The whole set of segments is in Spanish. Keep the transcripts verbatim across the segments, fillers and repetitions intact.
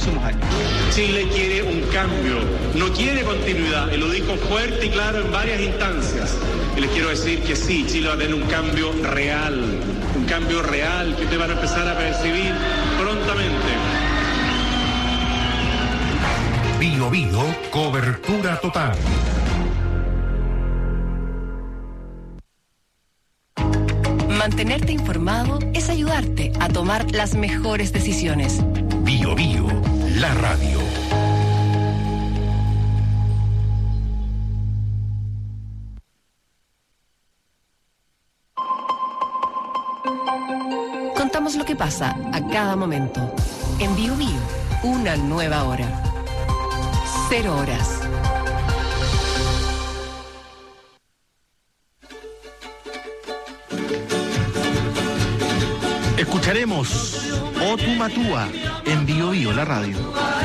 próximos años. Chile quiere un cambio, no quiere continuidad, y lo dijo fuerte y claro en varias instancias. Y les quiero decir que sí, Chile va a tener un cambio real, un cambio real que ustedes van a empezar a percibir prontamente. Bío Bío, cobertura total. Mantenerte informado es ayudarte a tomar las mejores decisiones. Bío Bío, la radio. Contamos lo que pasa a cada momento. En Bío Bío, una nueva hora. Cero horas. Escucharemos Otumatúa en Bío Bío, la radio.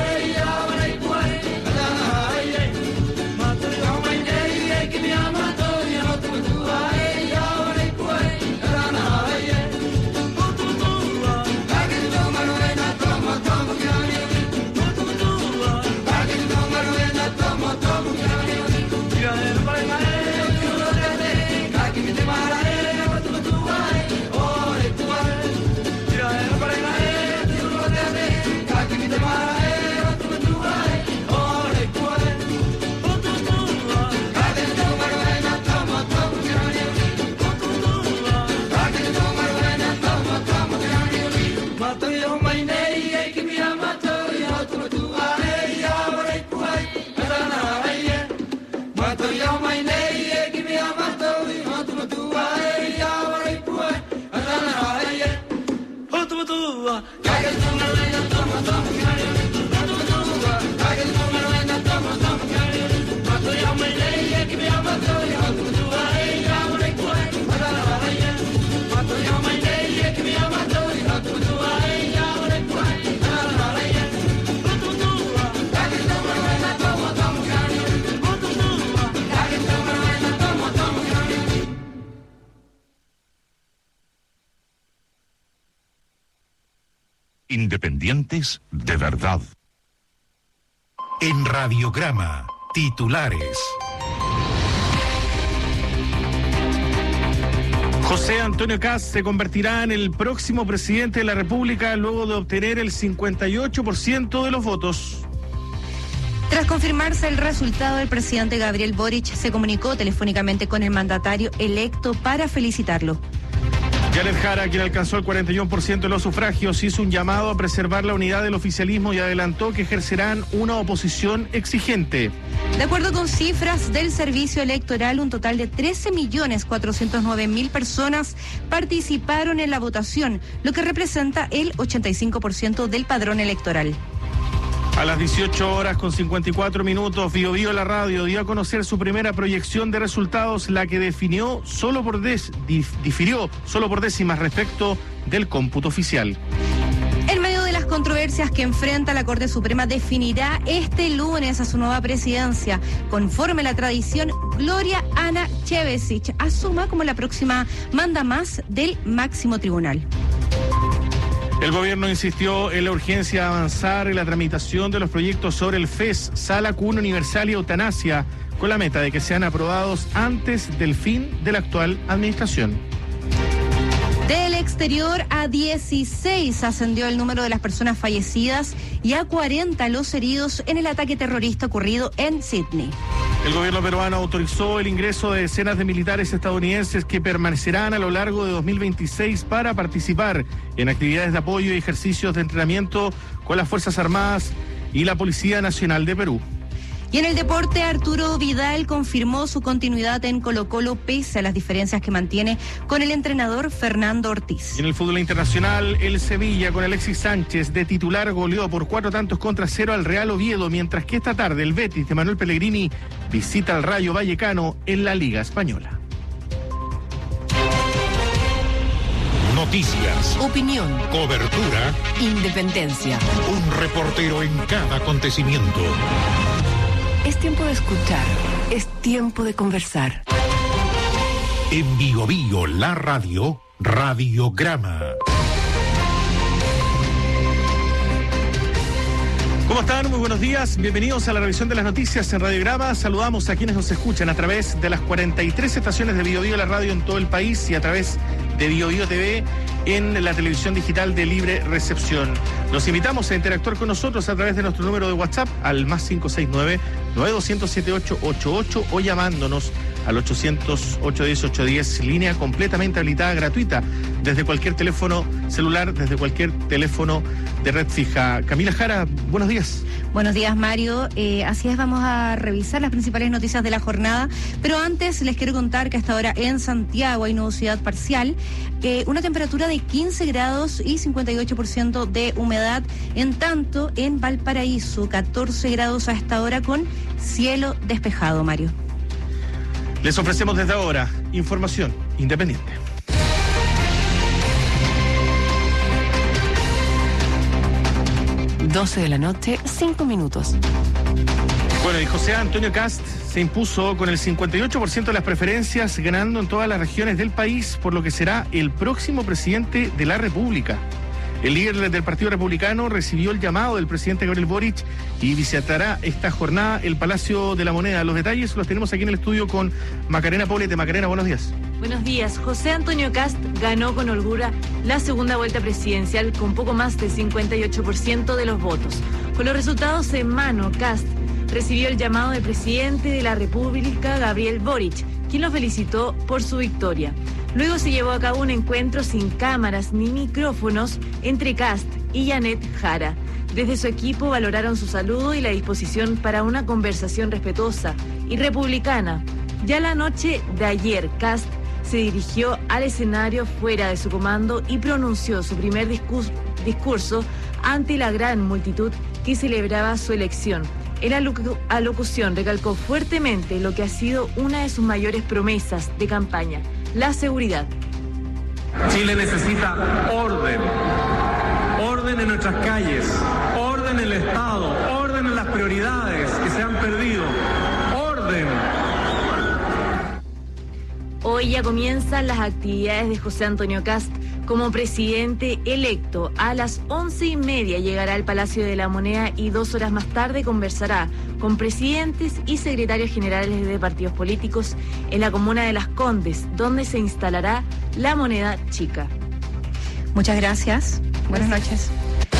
Independientes de verdad. En Radiograma, titulares. José Antonio Kast se convertirá en el próximo presidente de la República luego de obtener el cincuenta y ocho por ciento de los votos. Tras confirmarse el resultado, el presidente Gabriel Boric se comunicó telefónicamente con el mandatario electo para felicitarlo. Janet Jara, quien alcanzó el cuarenta y uno por ciento de los sufragios, hizo un llamado a preservar la unidad del oficialismo y adelantó que ejercerán una oposición exigente. De acuerdo con cifras del Servicio Electoral, un total de trece millones cuatrocientos nueve mil personas participaron en la votación, lo que representa el ochenta y cinco por ciento del padrón electoral. A las dieciocho horas con cincuenta y cuatro minutos, Bío Bío la radio dio a conocer su primera proyección de resultados, la que definió solo por des, dif, difirió solo por décimas respecto del cómputo oficial. En medio de las controversias que enfrenta, la Corte Suprema definirá este lunes a su nueva presidencia. Conforme la tradición, Gloria Ana Chevesic asuma como la próxima mandamás del máximo tribunal. El gobierno insistió en la urgencia de avanzar en la tramitación de los proyectos sobre el F E S, Sala Cuna Universal y Eutanasia, con la meta de que sean aprobados antes del fin de la actual administración. Del exterior, a dieciséis ascendió el número de las personas fallecidas y a cuarenta los heridos en el ataque terrorista ocurrido en Sydney. El gobierno peruano autorizó el ingreso de decenas de militares estadounidenses que permanecerán a lo largo de dos mil veintiséis para participar en actividades de apoyo y ejercicios de entrenamiento con las Fuerzas Armadas y la Policía Nacional de Perú. Y en el deporte, Arturo Vidal confirmó su continuidad en Colo-Colo pese a las diferencias que mantiene con el entrenador Fernando Ortiz. Y en el fútbol internacional, el Sevilla con Alexis Sánchez de titular goleó por cuatro tantos contra cero al Real Oviedo, mientras que esta tarde el Betis de Manuel Pellegrini visita al Rayo Vallecano en la Liga Española. Noticias, opinión, cobertura, independencia. Un reportero en cada acontecimiento. Es tiempo de escuchar, es tiempo de conversar. En Bío Bío, la radio, Radiograma. ¿Cómo están? Muy buenos días. Bienvenidos a la revisión de las noticias en Radiograma. Saludamos a quienes nos escuchan a través de las cuarenta y tres estaciones de Bio Bio, la radio en todo el país, y a través de Bio Bio T V en la televisión digital de libre recepción. Los invitamos a interactuar con nosotros a través de nuestro número de WhatsApp al más cinco seis nueve, nueve dos cero siete ocho ocho ocho o llamándonos al ochocientos, ochocientos diez, ochocientos diez, línea completamente habilitada, gratuita, desde cualquier teléfono celular, desde cualquier teléfono de red fija. Camila Jara, buenos días. Buenos días, Mario. Eh, así es, vamos a revisar las principales noticias de la jornada, pero antes les quiero contar que hasta ahora en Santiago hay nubosidad parcial, eh, una temperatura de quince grados y cincuenta y ocho por ciento de humedad, en tanto en Valparaíso, catorce grados a esta hora con cielo despejado, Mario. Les ofrecemos desde ahora información independiente. doce de la noche, cinco minutos. Bueno, y José Antonio Kast se impuso con el cincuenta y ocho por ciento de las preferencias, ganando en todas las regiones del país, por lo que será el próximo presidente de la República. El líder del Partido Republicano recibió el llamado del presidente Gabriel Boric y visitará esta jornada el Palacio de la Moneda. Los detalles los tenemos aquí en el estudio con Macarena Poblete. Macarena, buenos días. Buenos días. José Antonio Kast ganó con holgura la segunda vuelta presidencial con poco más del cincuenta y ocho por ciento de los votos. Con los resultados en mano, Kast recibió el llamado del presidente de la República, Gabriel Boric, quien lo felicitó por su victoria. Luego se llevó a cabo un encuentro sin cámaras ni micrófonos entre Kast y Janet Jara. Desde su equipo valoraron su saludo y la disposición para una conversación respetuosa y republicana. Ya la noche de ayer, Kast se dirigió al escenario fuera de su comando y pronunció su primer discurso, discurso ante la gran multitud que celebraba su elección. En la alocución recalcó fuertemente lo que ha sido una de sus mayores promesas de campaña: la seguridad. Chile necesita orden, orden en nuestras calles, orden en el Estado, orden en las prioridades que se han perdido, orden. Hoy ya comienzan las actividades de José Antonio Kast como presidente electo. A las once y media llegará al Palacio de la Moneda y dos horas más tarde conversará con presidentes y secretarios generales de partidos políticos en la comuna de Las Condes, donde se instalará la moneda chica. Muchas gracias. Buenas noches.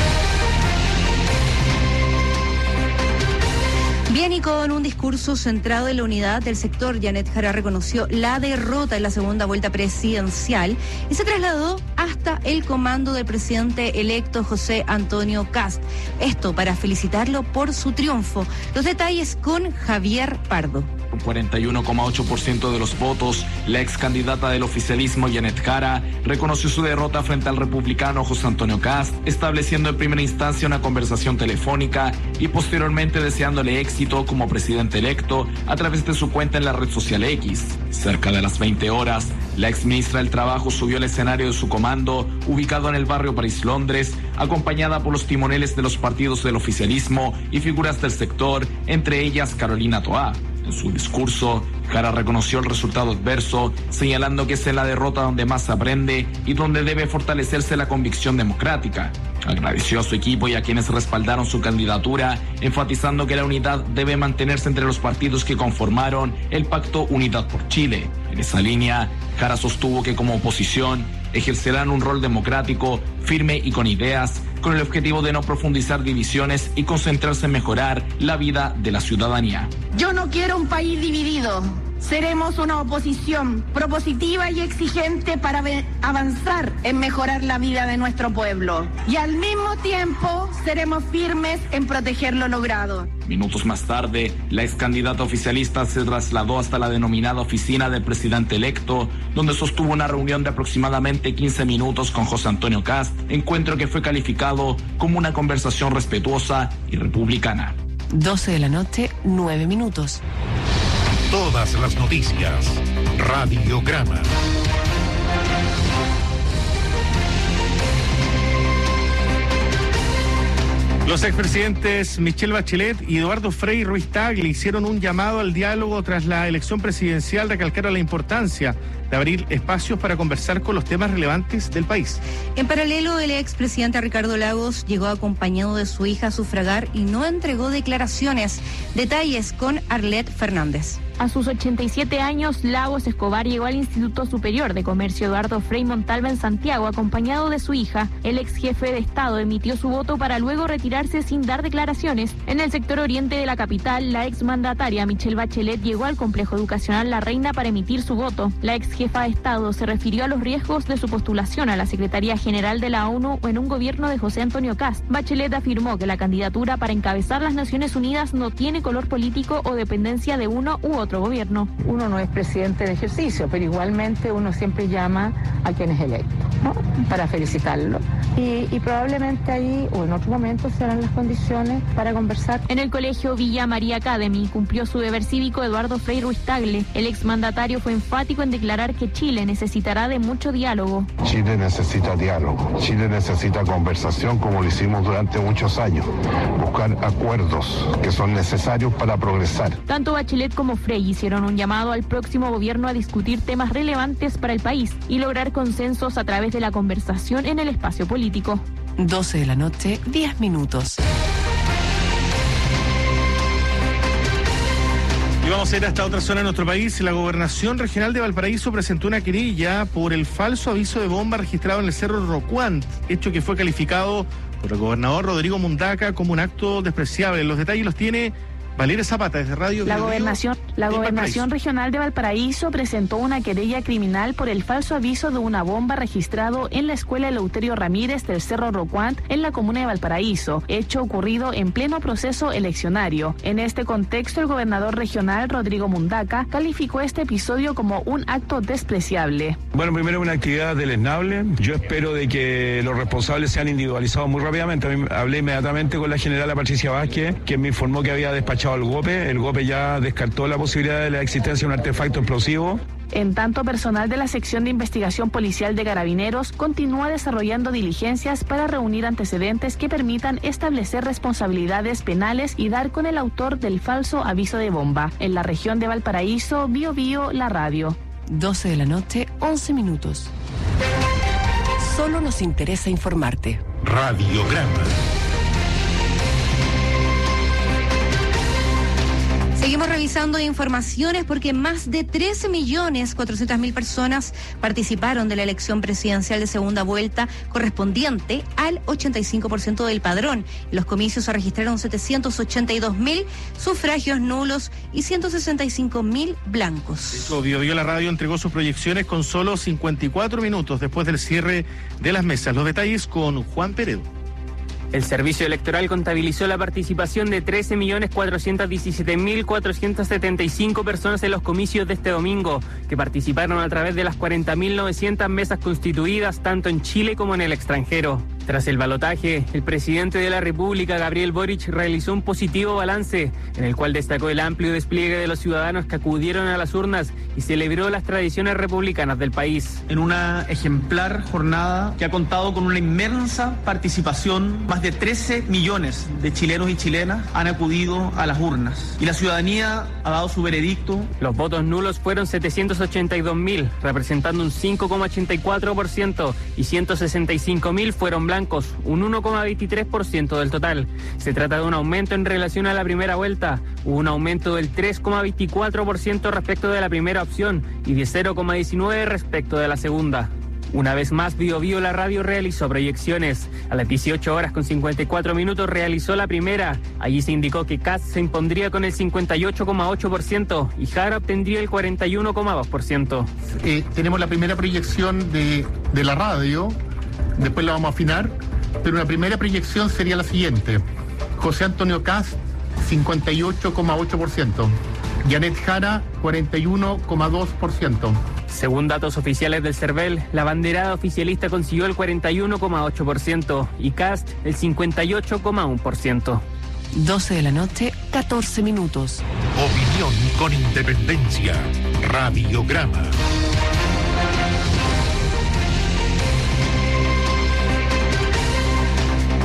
Bien, y con un discurso centrado en la unidad del sector, Janet Jara reconoció la derrota en la segunda vuelta presidencial y se trasladó hasta el comando del presidente electo José Antonio Kast. Esto para felicitarlo por su triunfo. Los detalles con Javier Pardo. Con cuarenta y uno coma ocho por ciento de los votos, la ex candidata del oficialismo, Janet Jara, reconoció su derrota frente al republicano José Antonio Kast, estableciendo en primera instancia una conversación telefónica y posteriormente deseándole éxito como presidente electo a través de su cuenta en la red social X. Cerca de las veinte horas, la ex ministra del Trabajo subió al escenario de su comando, ubicado en el barrio París, Londres, acompañada por los timoneles de los partidos del oficialismo y figuras del sector, entre ellas Carolina Toá. En su discurso, Jara reconoció el resultado adverso, señalando que es en la derrota donde más se aprende y donde debe fortalecerse la convicción democrática. Agradeció a su equipo y a quienes respaldaron su candidatura, enfatizando que la unidad debe mantenerse entre los partidos que conformaron el Pacto Unidad por Chile. En esa línea, Jara sostuvo que como oposición ejercerán un rol democrático, firme y con ideas, con el objetivo de no profundizar divisiones y concentrarse en mejorar la vida de la ciudadanía. Yo no quiero un país dividido. Seremos una oposición propositiva y exigente para avanzar en mejorar la vida de nuestro pueblo. Y al mismo tiempo seremos firmes en proteger lo logrado. Minutos más tarde, la ex candidata oficialista se trasladó hasta la denominada oficina del presidente electo, donde sostuvo una reunión de aproximadamente quince minutos con José Antonio Kast, encuentro que fue calificado como una conversación respetuosa y republicana. doce de la noche, nueve minutos. Todas las noticias. Radiograma. Los expresidentes Michelle Bachelet y Eduardo Frei Ruiz Tagle hicieron un llamado al diálogo tras la elección presidencial, recalcaron la importancia de abrir espacios para conversar con los temas relevantes del país. En paralelo, el expresidente Ricardo Lagos llegó acompañado de su hija a sufragar y no entregó declaraciones. Detalles con Arlet Fernández. A sus ochenta y siete años, Lagos Escobar llegó al Instituto Superior de Comercio Eduardo Frei Montalva en Santiago, acompañado de su hija. El ex jefe de Estado emitió su voto para luego retirarse sin dar declaraciones. En el sector oriente de la capital, la exmandataria Michelle Bachelet llegó al complejo educacional La Reina para emitir su voto. La ex jefa de Estado se refirió a los riesgos de su postulación a la Secretaría General de la ONU en un gobierno de José Antonio Kast. Bachelet afirmó que la candidatura para encabezar las Naciones Unidas no tiene color político o dependencia de uno u otro gobierno. Uno no es presidente de ejercicio, pero igualmente uno siempre llama a quien es electo, ¿no? Para felicitarlo. Y, y probablemente ahí o en otro momento serán las condiciones para conversar. En el colegio Villa María Academy cumplió su deber cívico Eduardo Frei Ruiz Tagle. El exmandatario fue enfático en declarar que Chile necesitará de mucho diálogo. Chile necesita diálogo, Chile necesita conversación como lo hicimos durante muchos años, buscar acuerdos que son necesarios para progresar. Tanto Bachelet como Frei hicieron un llamado al próximo gobierno a discutir temas relevantes para el país y lograr consensos a través de la conversación en el espacio político. doce de la noche, diez minutos. Y vamos a ir hasta otra zona de nuestro país. La Gobernación Regional de Valparaíso presentó una querella por el falso aviso de bomba registrado en el Cerro Rocuant, hecho que fue calificado por el gobernador Rodrigo Mundaca como un acto despreciable. Los detalles los tiene Valeria Zapata, desde Radio La gobernación, la gobernación regional de Valparaíso presentó una querella criminal por el falso aviso de una bomba registrado en la escuela Eleuterio Ramírez del Cerro Rocuant en la comuna de Valparaíso, hecho ocurrido en pleno proceso eleccionario. En este contexto, el gobernador regional Rodrigo Mundaca calificó este episodio como un acto despreciable. Bueno, primero una actividad deleznable. Yo espero de que los responsables sean individualizados muy rápidamente. A mí, hablé inmediatamente con la generala Patricia Vázquez, quien me informó que había despachado al GOPE. El GOPE ya descartó la posibilidad de la existencia de un artefacto explosivo. En tanto, personal de la sección de investigación policial de Carabineros continúa desarrollando diligencias para reunir antecedentes que permitan establecer responsabilidades penales y dar con el autor del falso aviso de bomba. En la región de Valparaíso, Bio Bio, la radio. doce de la noche, once minutos. Solo nos interesa informarte. Radiograma. Seguimos revisando informaciones porque más de trece millones cuatrocientas mil personas participaron de la elección presidencial de segunda vuelta correspondiente al ochenta y cinco por ciento del padrón. En los comicios se registraron setecientos ochenta y dos mil sufragios nulos y ciento sesenta y cinco mil blancos. Bio Bio la radio entregó sus proyecciones con solo cincuenta y cuatro minutos después del cierre de las mesas. Los detalles con Juan Peredo. El Servicio Electoral contabilizó la participación de trece millones cuatrocientos diecisiete mil cuatrocientos setenta y cinco personas en los comicios de este domingo, que participaron a través de las cuarenta mil novecientas mesas constituidas tanto en Chile como en el extranjero. Tras el balotaje, el presidente de la República, Gabriel Boric, realizó un positivo balance, en el cual destacó el amplio despliegue de los ciudadanos que acudieron a las urnas y celebró las tradiciones republicanas del país. En una ejemplar jornada que ha contado con una inmensa participación, más de trece millones de chilenos y chilenas han acudido a las urnas y la ciudadanía ha dado su veredicto. Los votos nulos fueron setecientos ochenta y dos mil, representando un cinco coma ochenta y cuatro por ciento, y ciento sesenta y cinco mil fueron blancos, un uno coma veintitrés por ciento del total. Se trata de un aumento en relación a la primera vuelta, hubo un aumento del tres coma veinticuatro por ciento respecto de la primera opción y de cero coma diecinueve por ciento respecto de la segunda. Una vez más, Bio Bio la radio realizó proyecciones. A las dieciocho horas con cincuenta y cuatro minutos realizó la primera. Allí se indicó que Kast se impondría con el cincuenta y ocho coma ocho por ciento y Jara obtendría el cuarenta y uno coma dos por ciento. Eh, tenemos la primera proyección de, de la radio, después la vamos a afinar, pero una primera proyección sería la siguiente. José Antonio Kast, cincuenta y ocho coma ocho por ciento. Janet Jara, cuarenta y uno coma dos por ciento. Según datos oficiales del CERVEL, la banderada oficialista consiguió el cuarenta y uno coma ocho por ciento y Kast el cincuenta y ocho coma uno por ciento. doce de la noche, catorce minutos. Opinión con independencia. Radiograma.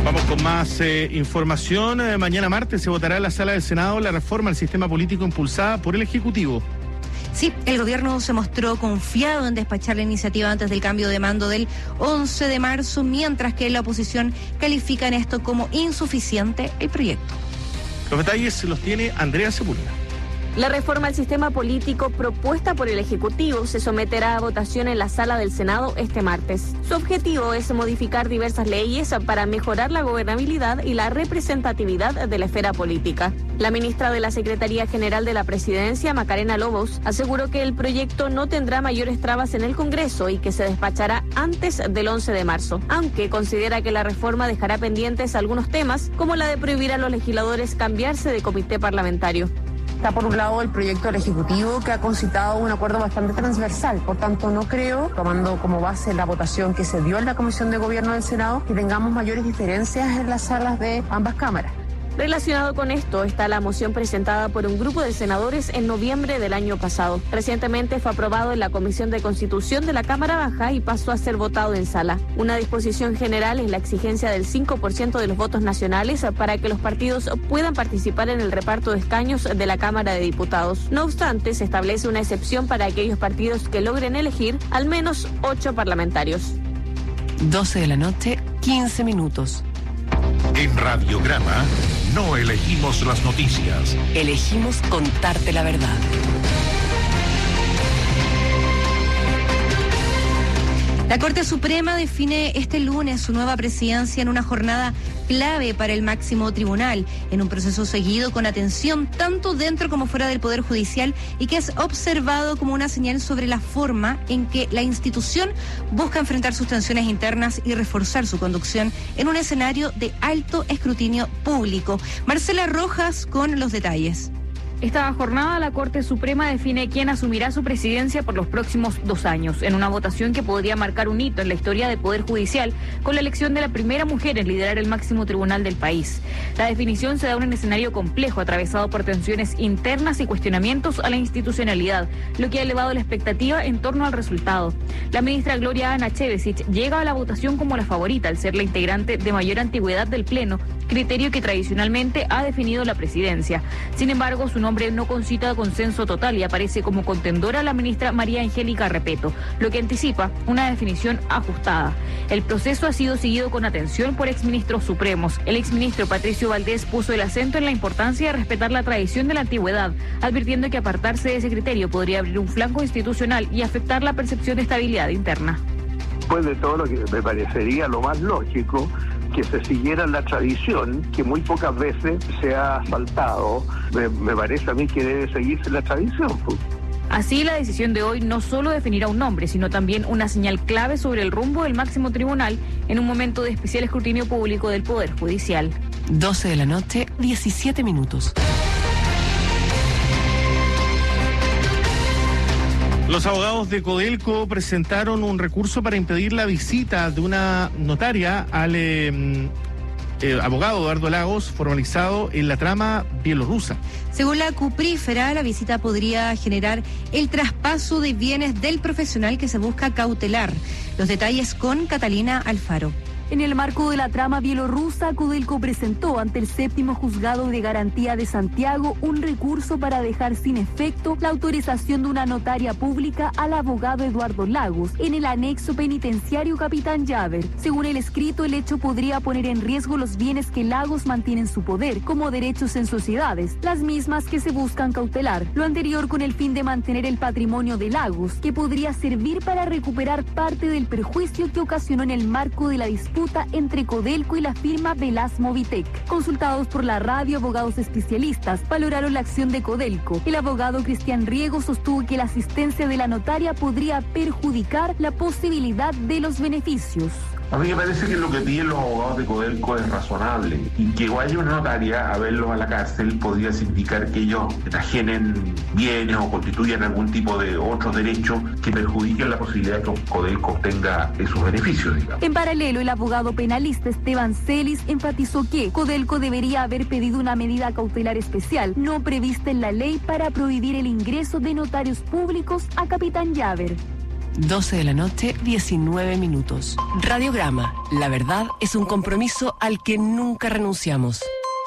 Vamos con más eh, información. Eh, mañana martes se votará en la sala del Senado la reforma al sistema político impulsada por el Ejecutivo. Sí, el gobierno se mostró confiado en despachar la iniciativa antes del cambio de mando del once de marzo, mientras que la oposición califica en esto como insuficiente el proyecto. Los detalles los tiene Andrea Sepúlveda. La reforma al sistema político propuesta por el Ejecutivo se someterá a votación en la sala del Senado este martes. Su objetivo es modificar diversas leyes para mejorar la gobernabilidad y la representatividad de la esfera política. La ministra de la Secretaría General de la Presidencia, Macarena Lobos, aseguró que el proyecto no tendrá mayores trabas en el Congreso y que se despachará antes del once de marzo, aunque considera que la reforma dejará pendientes algunos temas, como la de prohibir a los legisladores cambiarse de comité parlamentario. Está por un lado el proyecto del Ejecutivo, que ha concitado un acuerdo bastante transversal. Por tanto, no creo, tomando como base la votación que se dio en la Comisión de Gobierno del Senado, que tengamos mayores diferencias en las salas de ambas cámaras. Relacionado con esto está la moción presentada por un grupo de senadores en noviembre del año pasado. Recientemente fue aprobado en la Comisión de Constitución de la Cámara Baja y pasó a ser votado en sala. Una disposición general es la exigencia del cinco por ciento de los votos nacionales para que los partidos puedan participar en el reparto de escaños de la Cámara de Diputados. No obstante, se establece una excepción para aquellos partidos que logren elegir al menos ocho parlamentarios. doce de la noche, quince minutos. En Radiograma no elegimos las noticias. Elegimos contarte la verdad. La Corte Suprema define este lunes su nueva presidencia en una jornada clave para el máximo tribunal, en un proceso seguido con atención tanto dentro como fuera del Poder Judicial y que es observado como una señal sobre la forma en que la institución busca enfrentar sus tensiones internas y reforzar su conducción en un escenario de alto escrutinio público. Marcela Rojas con los detalles. Esta jornada la Corte Suprema define quién asumirá su presidencia por los próximos dos años, en una votación que podría marcar un hito en la historia del Poder Judicial, con la elección de la primera mujer en liderar el máximo tribunal del país. La definición se da en un escenario complejo, atravesado por tensiones internas y cuestionamientos a la institucionalidad, lo que ha elevado la expectativa en torno al resultado. La ministra Gloria Ana Chevesich llega a la votación como la favorita, al ser la integrante de mayor antigüedad del Pleno, criterio que tradicionalmente ha definido la presidencia. Sin embargo, su nombre no concita consenso total y aparece como contendora la ministra María Angélica Repeto, lo que anticipa una definición ajustada. El proceso ha sido seguido con atención por exministros supremos. El exministro Patricio Valdés puso el acento en la importancia de respetar la tradición de la antigüedad, advirtiendo que apartarse de ese criterio podría abrir un flanco institucional y afectar la percepción de estabilidad interna. Después de todo lo que me parecería lo más lógico, que se siguiera la tradición, que muy pocas veces se ha saltado. Me, me parece a mí que debe seguirse la tradición, pues. Así, la decisión de hoy no solo definirá un nombre, sino también una señal clave sobre el rumbo del máximo tribunal en un momento de especial escrutinio público del Poder Judicial. doce de la noche, diecisiete minutos. Los abogados de Codelco presentaron un recurso para impedir la visita de una notaria al eh, eh, abogado Eduardo Lagos, formalizado en la trama bielorrusa. Según la cuprífera, la visita podría generar el traspaso de bienes del profesional que se busca cautelar. Los detalles con Catalina Alfaro. En el marco de la trama bielorrusa, Codelco presentó ante el séptimo juzgado de garantía de Santiago un recurso para dejar sin efecto la autorización de una notaria pública al abogado Eduardo Lagos en el anexo penitenciario Capitán Llaver. Según el escrito, el hecho podría poner en riesgo los bienes que Lagos mantiene en su poder, como derechos en sociedades, las mismas que se buscan cautelar. Lo anterior con el fin de mantener el patrimonio de Lagos, que podría servir para recuperar parte del perjuicio que ocasionó en el marco de la disputa entre Codelco y la firma Velas Movitec. Consultados por la radio, abogados especialistas valoraron la acción de Codelco. El abogado Cristian Riego sostuvo que la asistencia de la notaria podría perjudicar la posibilidad de los beneficios. A mí me parece que lo que piden los abogados de Codelco es razonable y que vaya una notaria a verlos a la cárcel podría significar que ellos enajenen bienes o constituyan algún tipo de otros derechos que perjudiquen la posibilidad de que Codelco obtenga esos beneficios, digamos. En paralelo, el abogado penalista Esteban Celis enfatizó que Codelco debería haber pedido una medida cautelar especial no prevista en la ley para prohibir el ingreso de notarios públicos a Capitán Llaver. doce de la noche, diecinueve minutos. Radiograma. La verdad es un compromiso al que nunca renunciamos.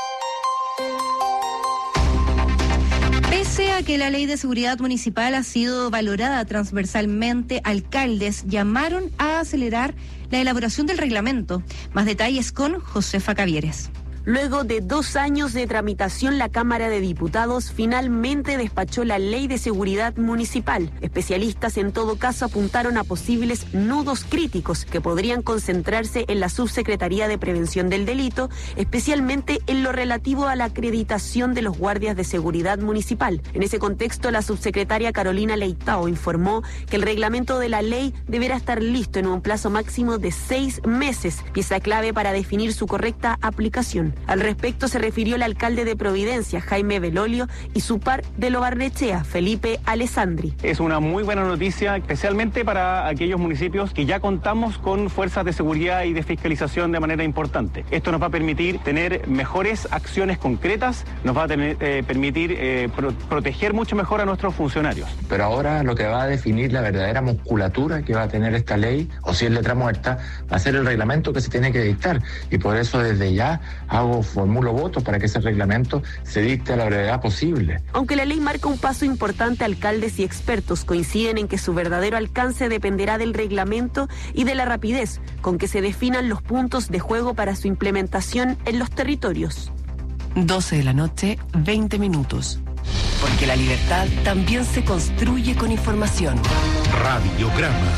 Pese a que la ley de seguridad municipal ha sido valorada transversalmente, alcaldes llamaron a acelerar la elaboración del reglamento. Más detalles con Josefa Cavieres. Luego de dos años de tramitación, la Cámara de Diputados finalmente despachó la Ley de Seguridad Municipal. Especialistas en todo caso apuntaron a posibles nudos críticos que podrían concentrarse en la Subsecretaría de Prevención del Delito, especialmente en lo relativo a la acreditación de los guardias de seguridad municipal. En ese contexto, la subsecretaria Carolina Leitao informó que el reglamento de la ley deberá estar listo en un plazo máximo de seis meses, pieza clave para definir su correcta aplicación. Al respecto se refirió el alcalde de Providencia, Jaime Belolio, y su par de Lo Barnechea, Felipe Alessandri. Es una muy buena noticia, especialmente para aquellos municipios que ya contamos con fuerzas de seguridad y de fiscalización de manera importante. Esto nos va a permitir tener mejores acciones concretas, nos va a tener, eh, permitir eh, pro- proteger mucho mejor a nuestros funcionarios. Pero ahora lo que va a definir la verdadera musculatura que va a tener esta ley, o si es letra muerta, va a ser el reglamento que se tiene que dictar. Y por eso desde ya hago, formulo votos para que ese reglamento se dicte a la brevedad posible. Aunque la ley marca un paso importante, alcaldes y expertos coinciden en que su verdadero alcance dependerá del reglamento y de la rapidez con que se definan los puntos de juego para su implementación en los territorios. doce de la noche, veinte minutos. Porque la libertad también se construye con información. Radiograma.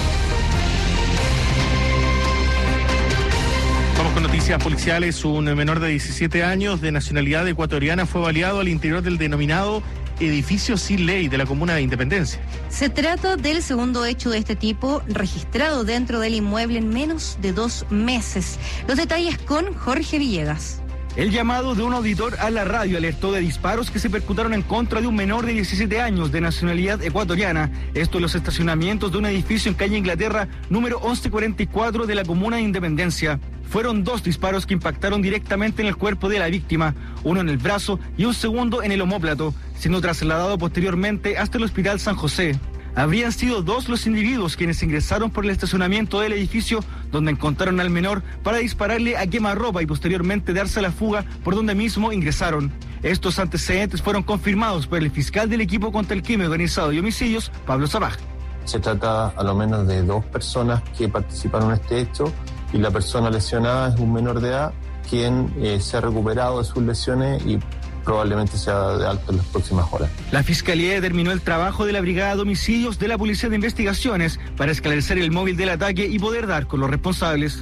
Vamos con noticias policiales. Un menor de diecisiete años de nacionalidad ecuatoriana fue baleado al interior del denominado edificio sin ley de la comuna de Independencia. Se trata del segundo hecho de este tipo registrado dentro del inmueble en menos de dos meses. Los detalles con Jorge Villegas. El llamado de un auditor a la radio alertó de disparos que se percutaron en contra de un menor de diecisiete años de nacionalidad ecuatoriana. Esto en los estacionamientos de un edificio en calle Inglaterra, número once cuarenta y cuatro de la comuna de Independencia. Fueron dos disparos que impactaron directamente en el cuerpo de la víctima, uno en el brazo y un segundo en el omóplato, siendo trasladado posteriormente hasta el Hospital San José. Habrían sido dos los individuos quienes ingresaron por el estacionamiento del edificio, donde encontraron al menor para dispararle a quemarropa y posteriormente darse a la fuga por donde mismo ingresaron. Estos antecedentes fueron confirmados por el fiscal del equipo contra el crimen organizado y homicidios, Pablo Sabaj. Se trata a lo menos de dos personas que participaron en este hecho y la persona lesionada es un menor de edad quien eh, se ha recuperado de sus lesiones y probablemente sea de alta en las próximas horas. La Fiscalía determinó el trabajo de la Brigada de Homicidios de la Policía de Investigaciones para esclarecer el móvil del ataque y poder dar con los responsables.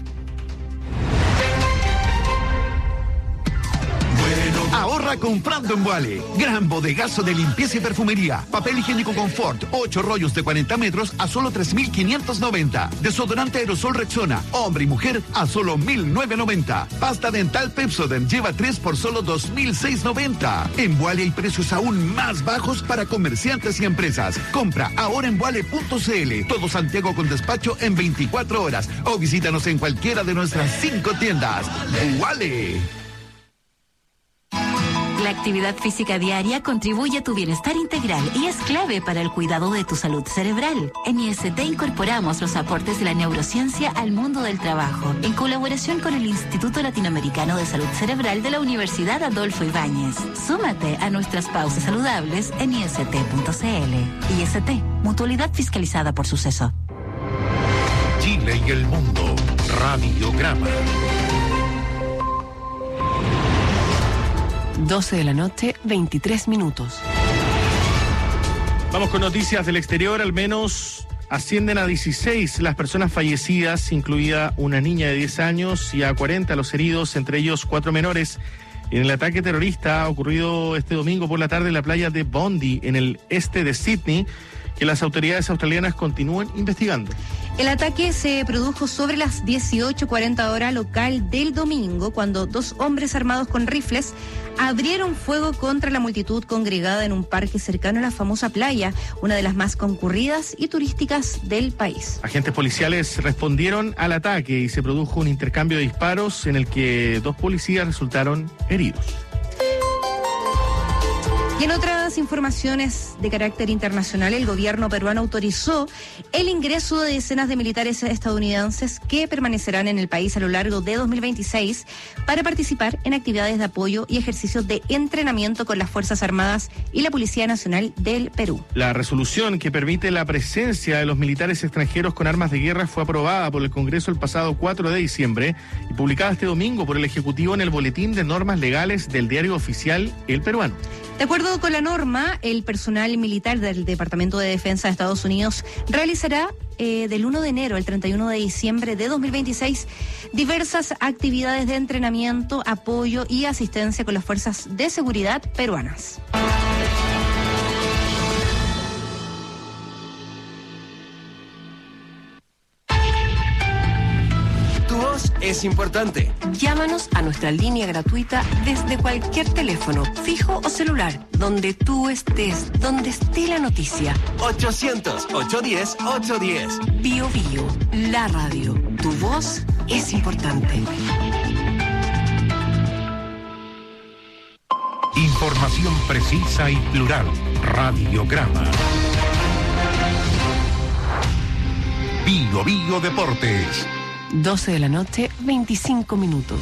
Ahorra comprando en Vuale. Gran bodegazo de limpieza y perfumería. Papel higiénico Confort, ocho rollos de cuarenta metros a solo tres mil quinientos noventa. Desodorante aerosol Rexona, hombre y mujer a solo mil novecientos noventa. Pasta dental Pepsodent lleva tres por solo dos mil seiscientos noventa. En Vuale hay precios aún más bajos para comerciantes y empresas. Compra ahora en vuale punto c l. Todo Santiago con despacho en veinticuatro horas. O visítanos en cualquiera de nuestras cinco tiendas. Vuale. La actividad física diaria contribuye a tu bienestar integral y es clave para el cuidado de tu salud cerebral. En I S T incorporamos los aportes de la neurociencia al mundo del trabajo, en colaboración con el Instituto Latinoamericano de Salud Cerebral de la Universidad Adolfo Ibáñez. Súmate a nuestras pausas saludables en i s t punto c l. I S T, mutualidad fiscalizada por Suceso. Chile y el mundo. Radiograma. doce de la noche, veintitrés minutos. Vamos con noticias del exterior. Al menos ascienden a dieciséis las personas fallecidas, incluida una niña de diez años, y a cuarenta los heridos, entre ellos cuatro menores, en el ataque terrorista ocurrido este domingo por la tarde en la playa de Bondi, en el este de Sydney, que las autoridades australianas continúan investigando. El ataque se produjo sobre las dieciocho cuarenta hora local del domingo, cuando dos hombres armados con rifles abrieron fuego contra la multitud congregada en un parque cercano a la famosa playa, una de las más concurridas y turísticas del país. Agentes policiales respondieron al ataque y se produjo un intercambio de disparos en el que dos policías resultaron heridos. Y en otras informaciones de carácter internacional, el gobierno peruano autorizó el ingreso de decenas de militares estadounidenses que permanecerán en el país a lo largo de dos mil veintiséis para participar en actividades de apoyo y ejercicios de entrenamiento con las Fuerzas Armadas y la Policía Nacional del Perú. La resolución que permite la presencia de los militares extranjeros con armas de guerra fue aprobada por el Congreso el pasado cuatro de diciembre y publicada este domingo por el Ejecutivo en el Boletín de Normas Legales del Diario Oficial El Peruano. De acuerdo con la norma, el personal militar del Departamento de Defensa de Estados Unidos realizará eh, del uno de enero al treinta y uno de diciembre de dos mil veintiséis diversas actividades de entrenamiento, apoyo y asistencia con las fuerzas de seguridad peruanas. Es importante. Llámanos a nuestra línea gratuita desde cualquier teléfono, fijo o celular, donde tú estés, donde esté la noticia. ochocientos, ochocientos diez, ochocientos diez. Bio Bio, la radio. Tu voz es importante. Información precisa y plural. Radiograma. Bio Bio Deportes. doce de la noche, veinticinco minutos.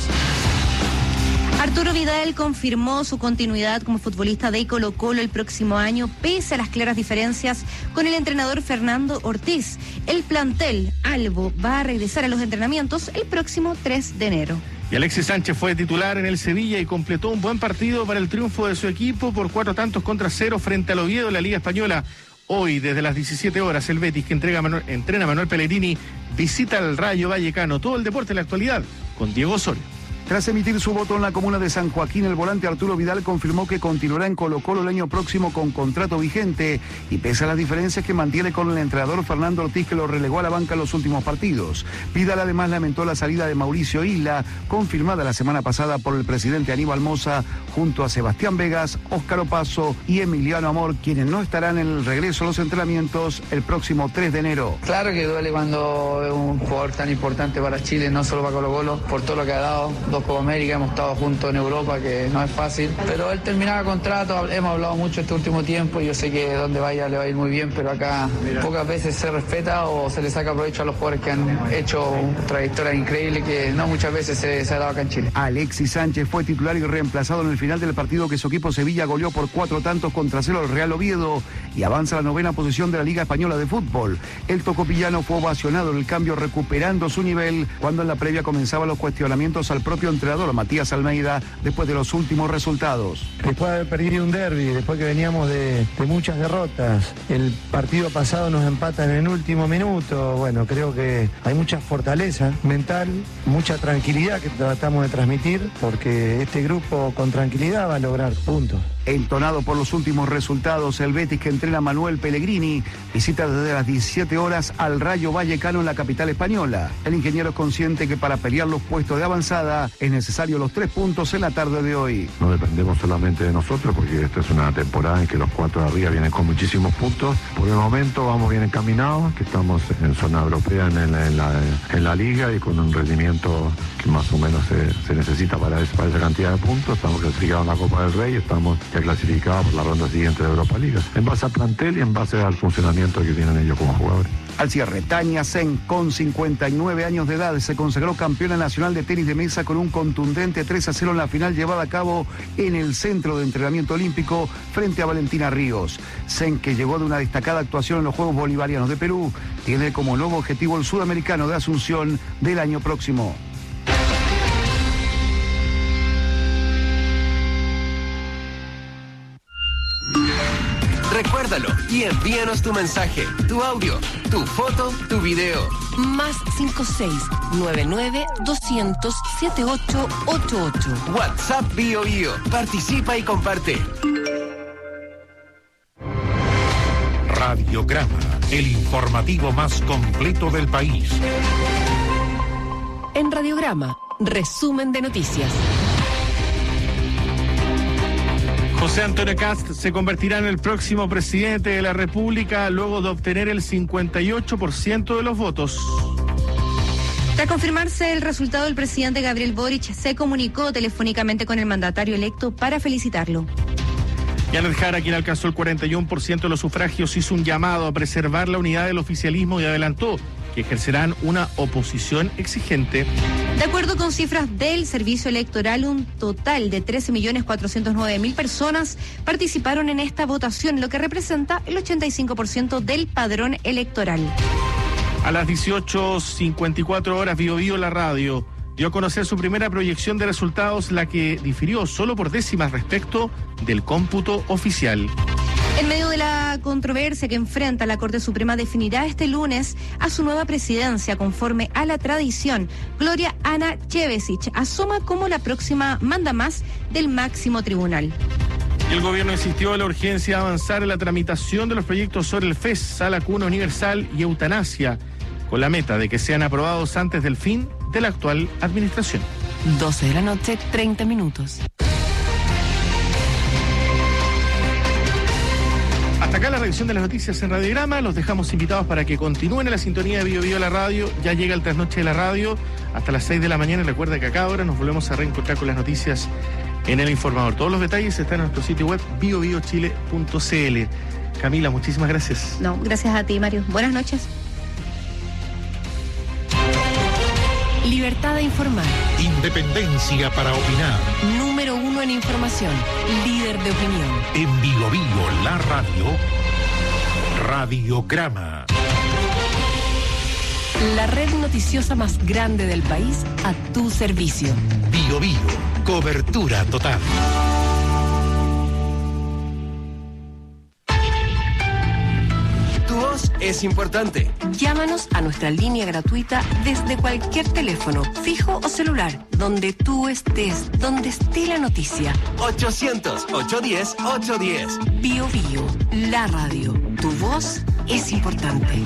Arturo Vidal confirmó su continuidad como futbolista de Colo-Colo el próximo año, pese a las claras diferencias con el entrenador Fernando Ortiz. El plantel Albo va a regresar a los entrenamientos el próximo tres de enero. Y Alexis Sánchez fue titular en el Sevilla y completó un buen partido para el triunfo de su equipo por cuatro tantos contra cero frente al Oviedo en la Liga Española. Hoy, desde las diecisiete horas, el Betis, que entrega Manuel, entrena a Manuel Pellegrini, visita al Rayo Vallecano. Todo el deporte en la actualidad con Diego Osorio. Tras emitir su voto en la comuna de San Joaquín, el volante Arturo Vidal confirmó que continuará en Colo-Colo el año próximo con contrato vigente y pese a las diferencias que mantiene con el entrenador Fernando Ortiz, que lo relegó a la banca en los últimos partidos. Vidal además lamentó la salida de Mauricio Isla, confirmada la semana pasada por el presidente Aníbal Mosa, junto a Sebastián Vegas, Óscar Opaso y Emiliano Amor, quienes no estarán en el regreso a los entrenamientos el próximo tres de enero. Claro que duele cuando es un jugador tan importante para Chile, no solo para Colo-Colo, por todo lo que ha dado. Dos Copa América, hemos estado juntos en Europa, que no es fácil, pero él terminaba contrato, hemos hablado mucho este último tiempo y yo sé que donde vaya le va a ir muy bien, pero acá pocas veces se respeta o se le saca provecho a los jugadores que han hecho trayectorias increíbles que no muchas veces se, se ha dado acá en Chile. Alexis Sánchez fue titular y reemplazado en el final del partido que su equipo Sevilla goleó por cuatro tantos contra cero al Real Oviedo y avanza a la novena posición de la Liga Española de Fútbol. El tocopillano fue ovacionado en el cambio, recuperando su nivel cuando en la previa comenzaban los cuestionamientos al propio entrenador Matías Almeida después de los últimos resultados. Después de haber perdido un derbi, después que veníamos de, de muchas derrotas, el partido pasado nos empatan en el último minuto. Bueno, creo que hay mucha fortaleza mental, mucha tranquilidad que tratamos de transmitir, porque este grupo con tranquilidad va a lograr puntos. Entonado por los últimos resultados, el Betis, que entrena a Manuel Pellegrini, visita desde las diecisiete horas al Rayo Vallecano en la capital española. El ingeniero es consciente que para pelear los puestos de avanzada es necesario los tres puntos en la tarde de hoy. No dependemos solamente de nosotros, porque esta es una temporada en que los cuatro de arriba vienen con muchísimos puntos. Por el momento vamos bien encaminados, que estamos en zona europea en la, en la, en la liga y con un rendimiento que más o menos se, se necesita para, esa, para esa cantidad de puntos. Estamos clasificados en la Copa del Rey, estamos ya clasificados por la ronda siguiente de Europa Liga, en base al plantel y en base al funcionamiento que tienen ellos como jugadores. Al cierre, Tania Sen, con cincuenta y nueve años de edad, se consagró campeona nacional de tenis de mesa con un contundente tres a cero en la final llevada a cabo en el Centro de Entrenamiento Olímpico frente a Valentina Ríos. Sen, que llegó de una destacada actuación en los Juegos Bolivarianos de Perú, tiene como nuevo objetivo el Sudamericano de Asunción del año próximo. Recuérdalo y envíanos tu mensaje, tu audio, tu foto, tu video. Más cinco seis nueve nueve doscientos setenta y ocho ochenta y ocho. WhatsApp Bio Bio. Participa y comparte. Radiograma, el informativo más completo del país. En Radiograma, resumen de noticias. José Antonio Kast se convertirá en el próximo presidente de la República luego de obtener el cincuenta y ocho por ciento de los votos. Tras confirmarse el resultado, el presidente Gabriel Boric se comunicó telefónicamente con el mandatario electo para felicitarlo. Janet Jara, quien alcanzó el cuarenta y uno por ciento de los sufragios, hizo un llamado a preservar la unidad del oficialismo y adelantó que ejercerán una oposición exigente. De acuerdo con cifras del Servicio Electoral, un total de trece millones cuatrocientos nueve mil personas participaron en esta votación, lo que representa el ochenta y cinco por ciento del padrón electoral. A las dieciocho cincuenta y cuatro horas, Bio Bio La Radio dio a conocer su primera proyección de resultados, la que difirió solo por décimas respecto del cómputo oficial. En medio de la controversia que enfrenta, la Corte Suprema definirá este lunes a su nueva presidencia. Conforme a la tradición, Gloria Ana Chevesich asoma como la próxima mandamás del máximo tribunal. El gobierno insistió en la urgencia de avanzar en la tramitación de los proyectos sobre el F E S, sala cuna universal y eutanasia, con la meta de que sean aprobados antes del fin de la actual administración. doce de la noche, treinta minutos. Hasta acá la revisión de las noticias en Radiograma. Los dejamos invitados para que continúen en la sintonía de Bio Bio La Radio. Ya llega el trasnoche de la radio hasta las seis de la mañana. Y recuerda que a cada hora nos volvemos a reencontrar con las noticias en El Informador. Todos los detalles están en nuestro sitio web bio bio chile punto c l. Camila, muchísimas gracias. No, gracias a ti, Mario. Buenas noches. Libertad de informar. Independencia para opinar. Número uno en información. Líder de opinión. En Bio Bio La Radio. Radiograma. La red noticiosa más grande del país a tu servicio. Bio Bio. Cobertura total. Tu voz es importante. Llámanos a nuestra línea gratuita desde cualquier teléfono, fijo o celular, donde tú estés, donde esté la noticia. ochocientos, ochocientos diez, ochocientos diez. Bio Bio, la radio. Tu voz es importante.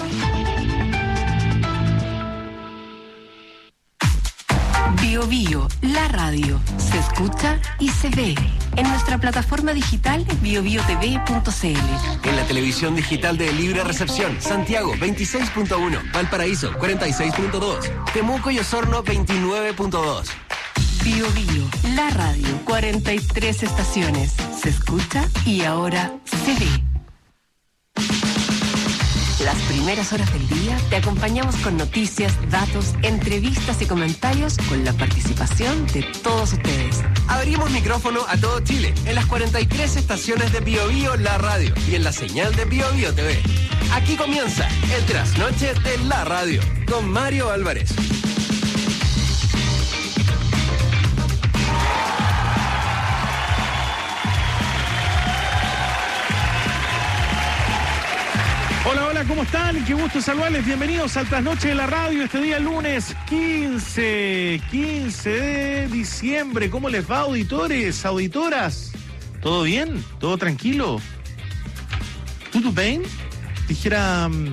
Bio Bio, la radio. Se escucha y se ve. En nuestra plataforma digital bio bio t v punto c l. En la televisión digital de Libre Recepción, Santiago veintiséis punto uno, Valparaíso cuarenta y seis punto dos, Temuco y Osorno veintinueve punto dos. Bio Bio, la radio. cuarenta y tres estaciones. Se escucha y ahora se ve. Las primeras horas del día te acompañamos con noticias, datos, entrevistas y comentarios con la participación de todos ustedes. Abrimos micrófono a todo Chile en las cuarenta y tres estaciones de Bio Bio La Radio y en la señal de Bio Bio T V. Aquí comienza el trasnoche de la radio con Mario Álvarez. Hola, hola, ¿cómo están? Qué gusto saludarles. Bienvenidos al trasnoche de la radio este día lunes quince, quince de diciembre. ¿Cómo les va, auditores, auditoras? ¿Todo bien? ¿Todo tranquilo? ¿Todo bien? Dijera um,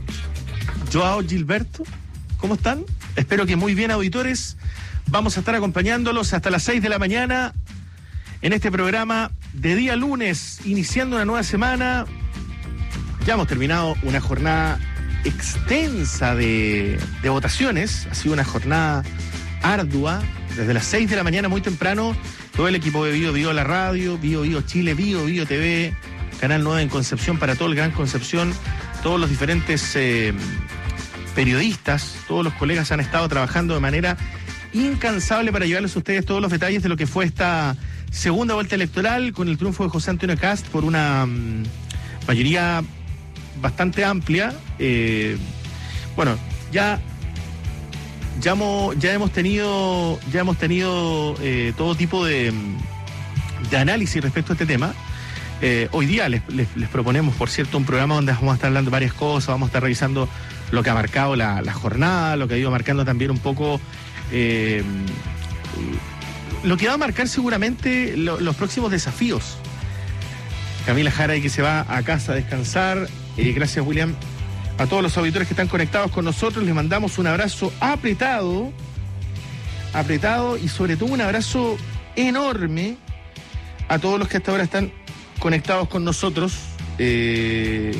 Joao Gilberto. ¿Cómo están? Espero que muy bien, auditores. Vamos a estar acompañándolos hasta las seis de la mañana en este programa de día lunes, iniciando una nueva semana. Ya hemos terminado una jornada extensa de, de votaciones. Ha sido una jornada ardua. Desde las seis de la mañana, muy temprano, todo el equipo de Bio Bio La Radio, Bio Bio Chile, Bio Bio T V, Canal nueve en Concepción, para todo el Gran Concepción, todos los diferentes eh, periodistas, todos los colegas han estado trabajando de manera incansable para llevarles a ustedes todos los detalles de lo que fue esta segunda vuelta electoral, con el triunfo de José Antonio Kast por una um, mayoría bastante amplia. Eh, bueno, ya ya hemos, ya hemos tenido ya hemos tenido eh, todo tipo de, de análisis respecto a este tema. Eh, hoy día les, les, les proponemos, por cierto, un programa donde vamos a estar hablando de varias cosas, vamos a estar revisando lo que ha marcado la, la jornada, lo que ha ido marcando también un poco eh, lo que va a marcar seguramente lo, los próximos desafíos. Camila Jara, que se va a casa a descansar. Eh, gracias, William. A todos los auditores que están conectados con nosotros, les mandamos un abrazo apretado, apretado y sobre todo un abrazo enorme a todos los que hasta ahora están conectados con nosotros. Eh...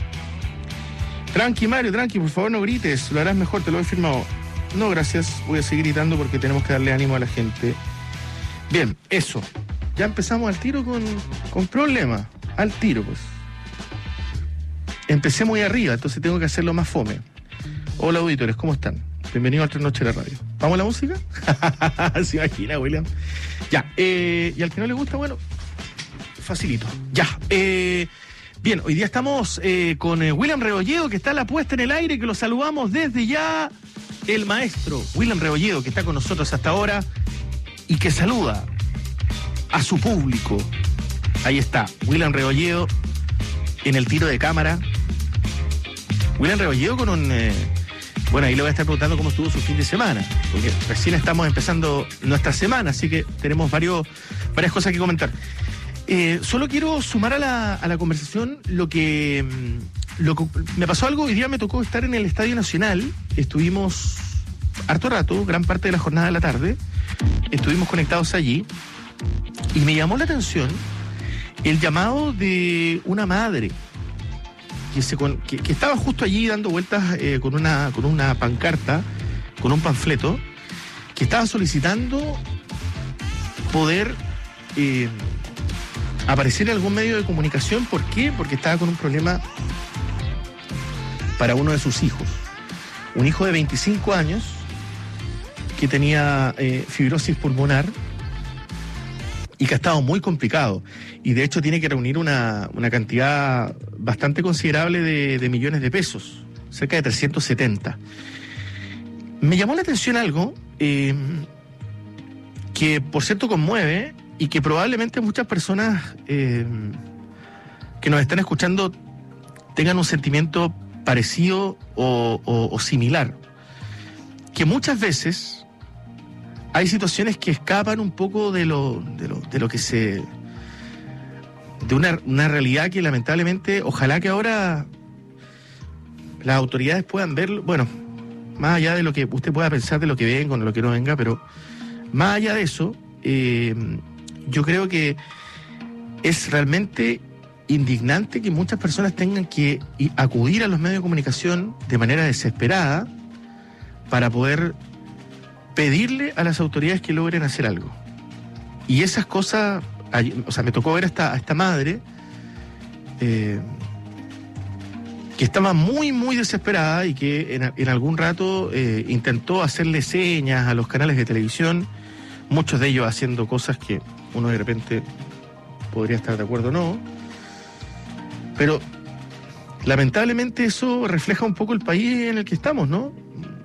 Tranqui, Mario, tranqui, por favor no grites, lo harás mejor, te lo he firmado. No, gracias, voy a seguir gritando porque tenemos que darle ánimo a la gente. Bien, eso. ya empezamos al tiro con, con problemas. Al tiro, pues. Empecé muy arriba, entonces tengo que hacerlo más fome. Hola, auditores, ¿cómo están? Bienvenidos a Tres Noches de la Radio. ¿Vamos a la música? Se imagina, William. Ya, eh, y al que no le gusta, bueno, facilito. Ya, eh, bien, hoy día estamos eh, con eh, William Rebolledo, que está a la puesta en el aire, que lo saludamos desde ya. El maestro William Rebolledo, que está con nosotros hasta ahora y que saluda a su público. Ahí está, William Rebolledo en el tiro de cámara. William Rebolledo con un... Eh, bueno, ahí le voy a estar preguntando cómo estuvo su fin de semana, porque recién estamos empezando nuestra semana, así que tenemos varios, varias cosas que comentar. Eh, solo quiero sumar a la, a la conversación lo que, lo que... Me pasó algo, hoy día me tocó estar en el Estadio Nacional, estuvimos harto rato, gran parte de la jornada de la tarde, estuvimos conectados allí, y me llamó la atención el llamado de una madre que, se, que, que estaba justo allí dando vueltas eh, con, una, con una pancarta, con un panfleto, que estaba solicitando poder eh, aparecer en algún medio de comunicación. ¿Por qué? Porque estaba con un problema para uno de sus hijos. Un hijo de veinticinco años que tenía eh, fibrosis pulmonar y que ha estado muy complicado. Y de hecho tiene que reunir una, una cantidad bastante considerable de, de millones de pesos, cerca de trescientos setenta. Me llamó la atención algo eh, que, por cierto, conmueve y que probablemente muchas personas eh, que nos están escuchando tengan un sentimiento parecido o, o, o similar. Que muchas veces hay situaciones que escapan un poco de lo, de lo, de lo que se... de una, una realidad que lamentablemente, ojalá que ahora las autoridades puedan verlo, bueno, más allá de lo que usted pueda pensar de lo que venga o de lo que no venga, pero más allá de eso, eh, yo creo que es realmente indignante que muchas personas tengan que acudir a los medios de comunicación de manera desesperada para poder pedirle a las autoridades que logren hacer algo. Y esas cosas, o sea, me tocó ver a esta, a esta madre eh, que estaba muy, muy desesperada y que en, en algún rato eh, intentó hacerle señas a los canales de televisión, muchos de ellos haciendo cosas que uno de repente podría estar de acuerdo o no, pero lamentablemente eso refleja un poco el país en el que estamos, ¿no?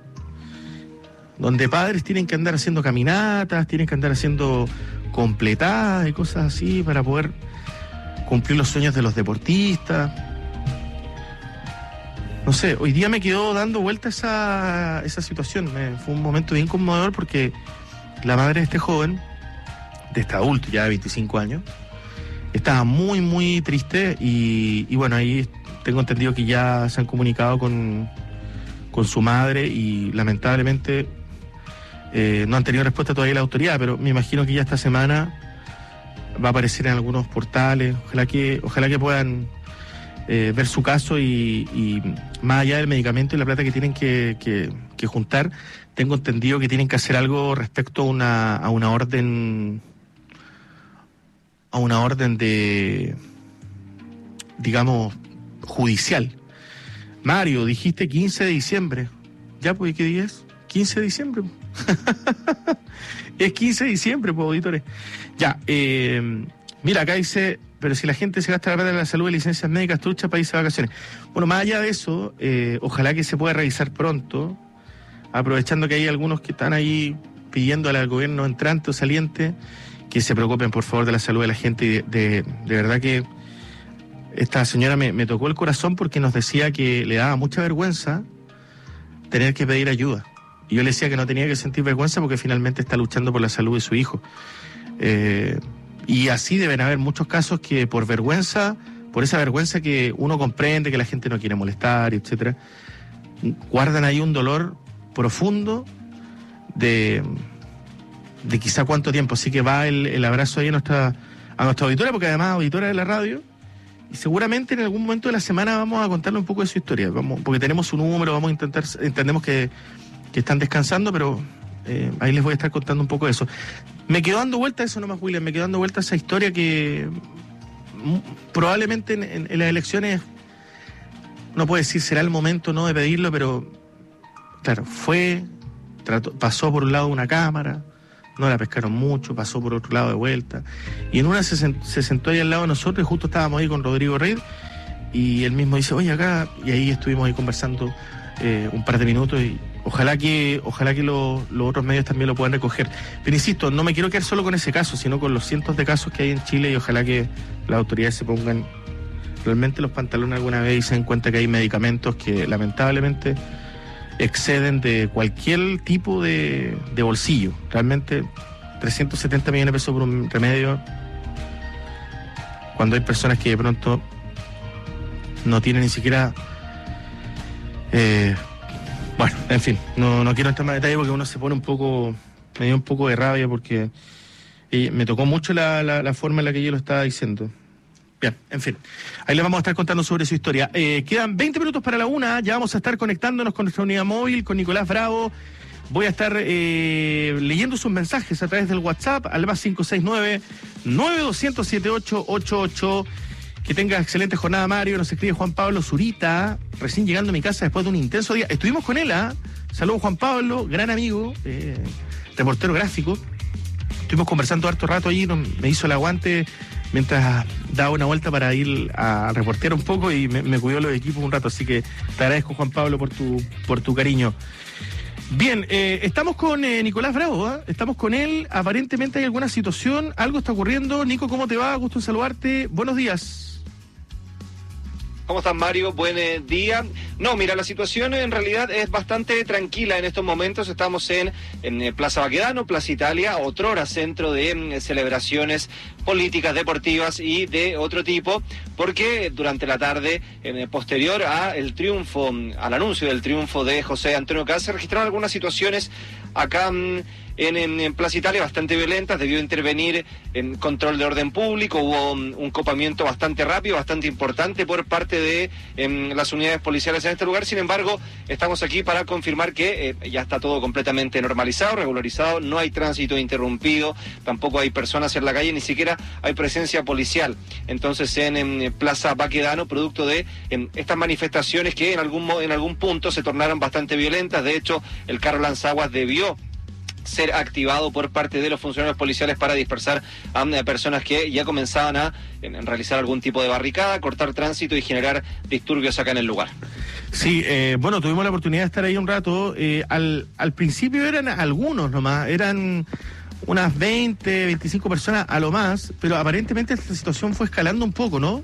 Donde padres tienen que andar haciendo caminatas, tienen que andar haciendo completadas y cosas así para poder cumplir los sueños de los deportistas. No sé, hoy día me quedó dando vuelta esa, esa situación. Me, fue un momento bien conmovedor porque la madre de este joven, de este adulto ya de veinticinco años, estaba muy, muy triste y, y bueno, ahí tengo entendido que ya se han comunicado con, con su madre y lamentablemente eh, no han tenido respuesta todavía la autoridad, pero me imagino que ya esta semana va a aparecer en algunos portales. Ojalá que, ojalá que puedan eh, ver su caso y, y más allá del medicamento y la plata que tienen que, que, que juntar, tengo entendido que tienen que hacer algo respecto a una, a una orden a una orden de, digamos, judicial. Mario, dijiste quince de diciembre. Ya, pues, ¿qué día es? quince de diciembre. Es quince de diciembre, pues, auditores. Ya, eh, mira, acá dice, pero si la gente se gasta la plata de la salud de licencias médicas, trucha para irse de vacaciones. Bueno, más allá de eso, eh, ojalá que se pueda revisar pronto, aprovechando que hay algunos que están ahí pidiéndole al gobierno entrante o saliente que se preocupen, por favor, de la salud de la gente. Y de, de, de verdad que esta señora me, me tocó el corazón porque nos decía que le daba mucha vergüenza tener que pedir ayuda. Y yo le decía que no tenía que sentir vergüenza porque finalmente está luchando por la salud de su hijo. Eh, y así deben haber muchos casos que por vergüenza, por esa vergüenza que uno comprende que la gente no quiere molestar, etcétera, guardan ahí un dolor profundo de... de quizá cuánto tiempo. Así que va el, el abrazo ahí a nuestra, a nuestra auditora, porque además auditora de la radio, y seguramente en algún momento de la semana vamos a contarle un poco de su historia, vamos, porque tenemos su número, vamos a intentar, entendemos que, que están descansando, pero Eh, ahí les voy a estar contando un poco de eso. Me quedó dando vuelta eso nomás, William, me quedó dando vuelta esa historia que m- probablemente en, en, en las elecciones, no puedo decir será el momento no de pedirlo, pero claro, fue, trató, pasó por un lado una cámara, no la pescaron mucho, pasó por otro lado de vuelta, y en una se, sent, se sentó ahí al lado de nosotros, y justo estábamos ahí con Rodrigo Reid, y él mismo dice, oye, acá, y ahí estuvimos ahí conversando eh, un par de minutos, y ojalá que ojalá que lo, los otros medios también lo puedan recoger. Pero insisto, no me quiero quedar solo con ese caso, sino con los cientos de casos que hay en Chile, y ojalá que las autoridades se pongan realmente los pantalones alguna vez y se den cuenta que hay medicamentos que lamentablemente exceden de cualquier tipo de, de bolsillo. Realmente trescientos setenta millones de pesos por un remedio, cuando hay personas que de pronto no tienen ni siquiera eh, bueno, en fin, no, no quiero entrar más en detalle porque uno se pone un poco, me dio un poco de rabia porque eh, me tocó mucho la, la, la forma en la que yo lo estaba diciendo. Bien, en fin, ahí les vamos a estar contando sobre su historia. Eh, quedan veinte minutos para la una, ya vamos a estar conectándonos con nuestra unidad móvil, con Nicolás Bravo. Voy a estar eh, leyendo sus mensajes a través del WhatsApp, al más cinco seis nueve, nueve dos cero cero, siete ocho ocho ocho. Que tenga excelente jornada, Mario. Nos escribe Juan Pablo Zurita, recién llegando a mi casa después de un intenso día. Estuvimos con él, ¿ah? ¿eh? Saludos, Juan Pablo, gran amigo, eh, reportero gráfico. Estuvimos conversando harto rato allí, me hizo el aguante mientras daba una vuelta para ir a reportear un poco y me, me cuidó los equipos un rato, así que te agradezco, Juan Pablo, por tu por tu cariño. Bien, eh, estamos con eh, Nicolás Bravo, ¿eh? Estamos con él, aparentemente hay alguna situación, algo está ocurriendo. Nico, ¿cómo te va? Gusto en saludarte, buenos días. ¿Cómo estás, Mario? Buen eh, día. No, mira, la situación en realidad es bastante tranquila en estos momentos. Estamos en, en eh, Plaza Baquedano, Plaza Italia, otrora centro de eh, celebraciones políticas, deportivas y de otro tipo, porque durante la tarde, eh, posterior a el triunfo, al anuncio del triunfo de José Antonio Kast, se registraron algunas situaciones acá en, en, en Plaza Italia bastante violentas. Debió intervenir en control de orden público, hubo un, un copamiento bastante rápido, bastante importante por parte de en, las unidades policiales en este lugar. Sin embargo, estamos aquí para confirmar que eh, ya está todo completamente normalizado, regularizado, no hay tránsito interrumpido, tampoco hay personas en la calle, ni siquiera hay presencia policial. Entonces en, en Plaza Baquedano, producto de en, estas manifestaciones que en algún, en algún punto se tornaron bastante violentas. De hecho, el carro lanzaguas debió ser activado por parte de los funcionarios policiales para dispersar a um, personas que ya comenzaban a en, realizar algún tipo de barricada, cortar tránsito y generar disturbios acá en el lugar. Sí, eh, bueno, tuvimos la oportunidad de estar ahí un rato. Eh, al, al principio eran algunos nomás, eran unas veinte, veinticinco personas a lo más, pero aparentemente esta situación fue escalando un poco, ¿no?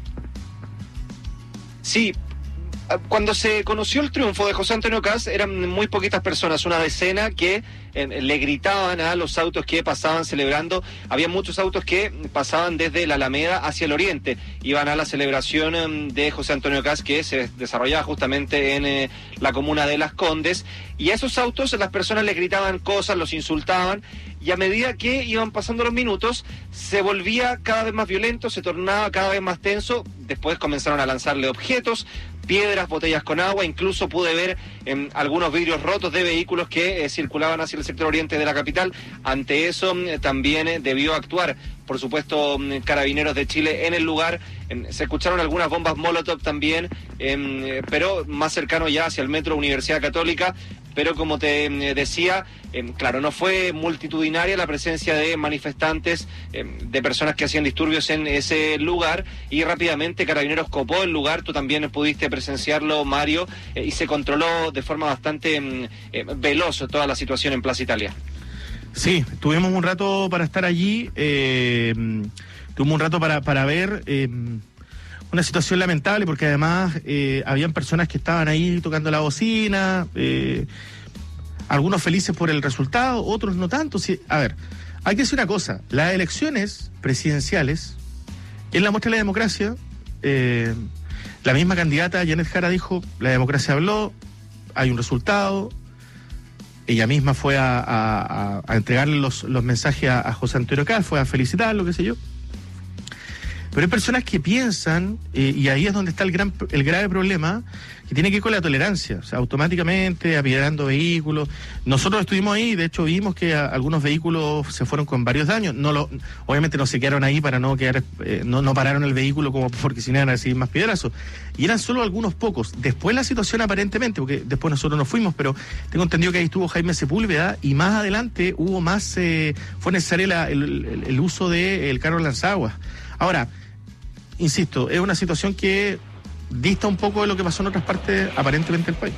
Sí. Cuando se conoció el triunfo de José Antonio Kast, eran muy poquitas personas, una decena que eh, le gritaban a los autos que pasaban celebrando. Había muchos autos que pasaban desde la Alameda hacia el oriente, iban a la celebración eh, de José Antonio Kast, que se desarrollaba justamente en eh, la comuna de Las Condes, y a esos autos las personas le gritaban cosas, los insultaban, y a medida que iban pasando los minutos se volvía cada vez más violento, se tornaba cada vez más tenso. Después comenzaron a lanzarle objetos, piedras, botellas con agua, incluso pude ver eh, algunos vidrios rotos de vehículos que eh, circulaban hacia el sector oriente de la capital. Ante eso eh, también eh, debió actuar, por supuesto, eh, Carabineros de Chile en el lugar. Eh, se escucharon algunas bombas Molotov también, eh, pero más cercano ya hacia el metro Universidad Católica. Pero como te eh, decía, eh, claro, no fue multitudinaria la presencia de manifestantes, eh, de personas que hacían disturbios en ese lugar, y rápidamente Carabineros copó el lugar. Tú también pudiste presenciarlo, Mario, eh, y se controló de forma bastante eh, veloz toda la situación en Plaza Italia. Sí, tuvimos un rato para estar allí, eh, tuvimos un rato para, para ver... Eh, una situación lamentable porque además eh, habían personas que estaban ahí tocando la bocina, eh, algunos felices por el resultado, otros no tanto. Sí, a ver, hay que decir una cosa, las elecciones presidenciales es la muestra de la democracia. Eh, la misma candidata Janet Jara dijo, la democracia habló, hay un resultado. Ella misma fue a, a, a entregarle los, los mensajes a, a José Antonio Kast, fue a felicitarlo, qué sé yo. Pero hay personas que piensan, eh, y ahí es donde está el gran el grave problema, que tiene que ver con la tolerancia. O sea, automáticamente, apedreando vehículos. Nosotros estuvimos ahí, de hecho vimos que a, algunos vehículos se fueron con varios daños. No lo, obviamente no se quedaron ahí para no quedar, eh, no, no pararon el vehículo como porque si no iban a recibir más piedrazos. Y eran solo algunos pocos. Después la situación aparentemente, porque después nosotros nos fuimos, pero tengo entendido que ahí estuvo Jaime Sepúlveda y más adelante hubo más, eh, fue necesario la, el, el, el uso del carro lanzaguas. Ahora, insisto, es una situación que dista un poco de lo que pasó en otras partes aparentemente del país.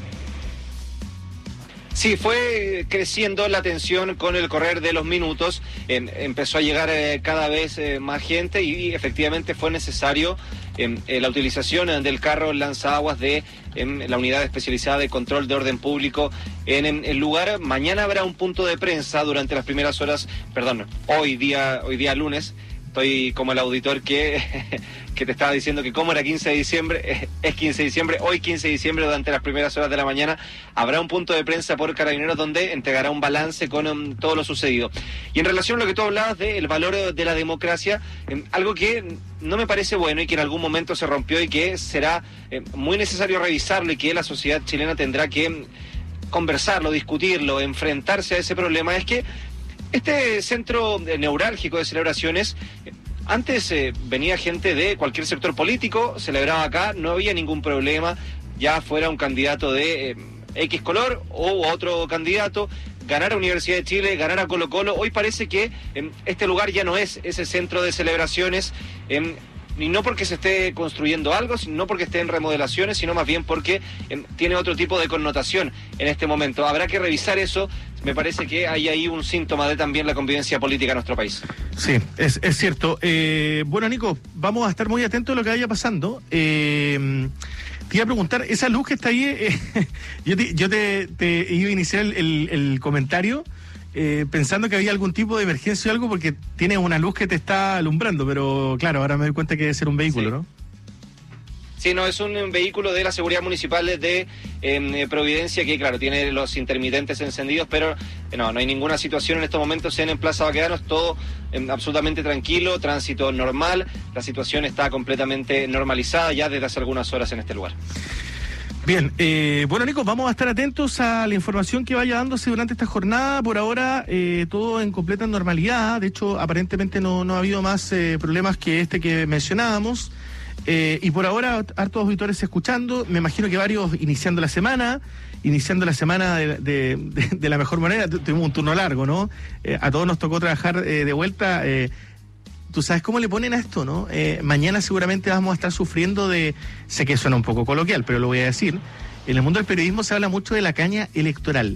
Sí, fue creciendo la tensión con el correr de los minutos, eh, empezó a llegar eh, cada vez eh, más gente y, y efectivamente fue necesario eh, eh, la utilización eh, del carro lanzaguas de eh, la unidad especializada de control de orden público en, en el lugar. Mañana habrá un punto de prensa durante las primeras horas, perdón, hoy día, hoy día lunes. Estoy como el auditor que, que te estaba diciendo que como era quince de diciembre, es quince de diciembre, hoy quince de diciembre durante las primeras horas de la mañana habrá un punto de prensa por Carabineros donde entregará un balance con um, todo lo sucedido. Y en relación a lo que tú hablabas del valor de la democracia, eh, algo que no me parece bueno y que en algún momento se rompió y que será eh, muy necesario revisarlo y que la sociedad chilena tendrá que conversarlo, discutirlo, enfrentarse a ese problema, es que este centro neurálgico de celebraciones, antes eh, venía gente de cualquier sector político, celebraba acá, no había ningún problema, ya fuera un candidato de eh, X color o otro candidato, ganar a Universidad de Chile, ganar a Colo Colo. Hoy parece que eh, este lugar ya no es ese centro de celebraciones, eh, y no porque se esté construyendo algo, no porque esté en remodelaciones, sino más bien porque eh, tiene otro tipo de connotación en este momento. Habrá que revisar eso. Me parece que hay ahí un síntoma de también la convivencia política en nuestro país. Sí, es, es cierto. Eh, bueno, Nico, vamos a estar muy atentos a lo que vaya pasando. Eh, te iba a preguntar, esa luz que está ahí, eh, yo, te, yo te, te iba a iniciar el, el, el comentario eh, pensando que había algún tipo de emergencia o algo porque tienes una luz que te está alumbrando, pero claro, ahora me doy cuenta que debe ser un vehículo, sí. ¿No? Sí, no, es un vehículo de la Seguridad Municipal de eh, Providencia que, claro, tiene los intermitentes encendidos, pero eh, no, no hay ninguna situación en estos momentos en, en Plaza Baquedanos, todo eh, absolutamente tranquilo, tránsito normal, la situación está completamente normalizada ya desde hace algunas horas en este lugar. Bien, eh, bueno, Nico, vamos a estar atentos a la información que vaya dándose durante esta jornada. Por ahora, eh, todo en completa normalidad. De hecho, aparentemente no, no ha habido más eh, problemas que este que mencionábamos. Eh, y por ahora, hartos auditores escuchando, me imagino que varios iniciando la semana, iniciando la semana de, de, de, de la mejor manera. Tuvimos un turno largo, ¿no? Eh, a todos nos tocó trabajar eh, de vuelta. Eh, Tú sabes cómo le ponen a esto, ¿no? Eh, mañana seguramente vamos a estar sufriendo de, sé que suena un poco coloquial, pero lo voy a decir, en el mundo del periodismo se habla mucho de la caña electoral.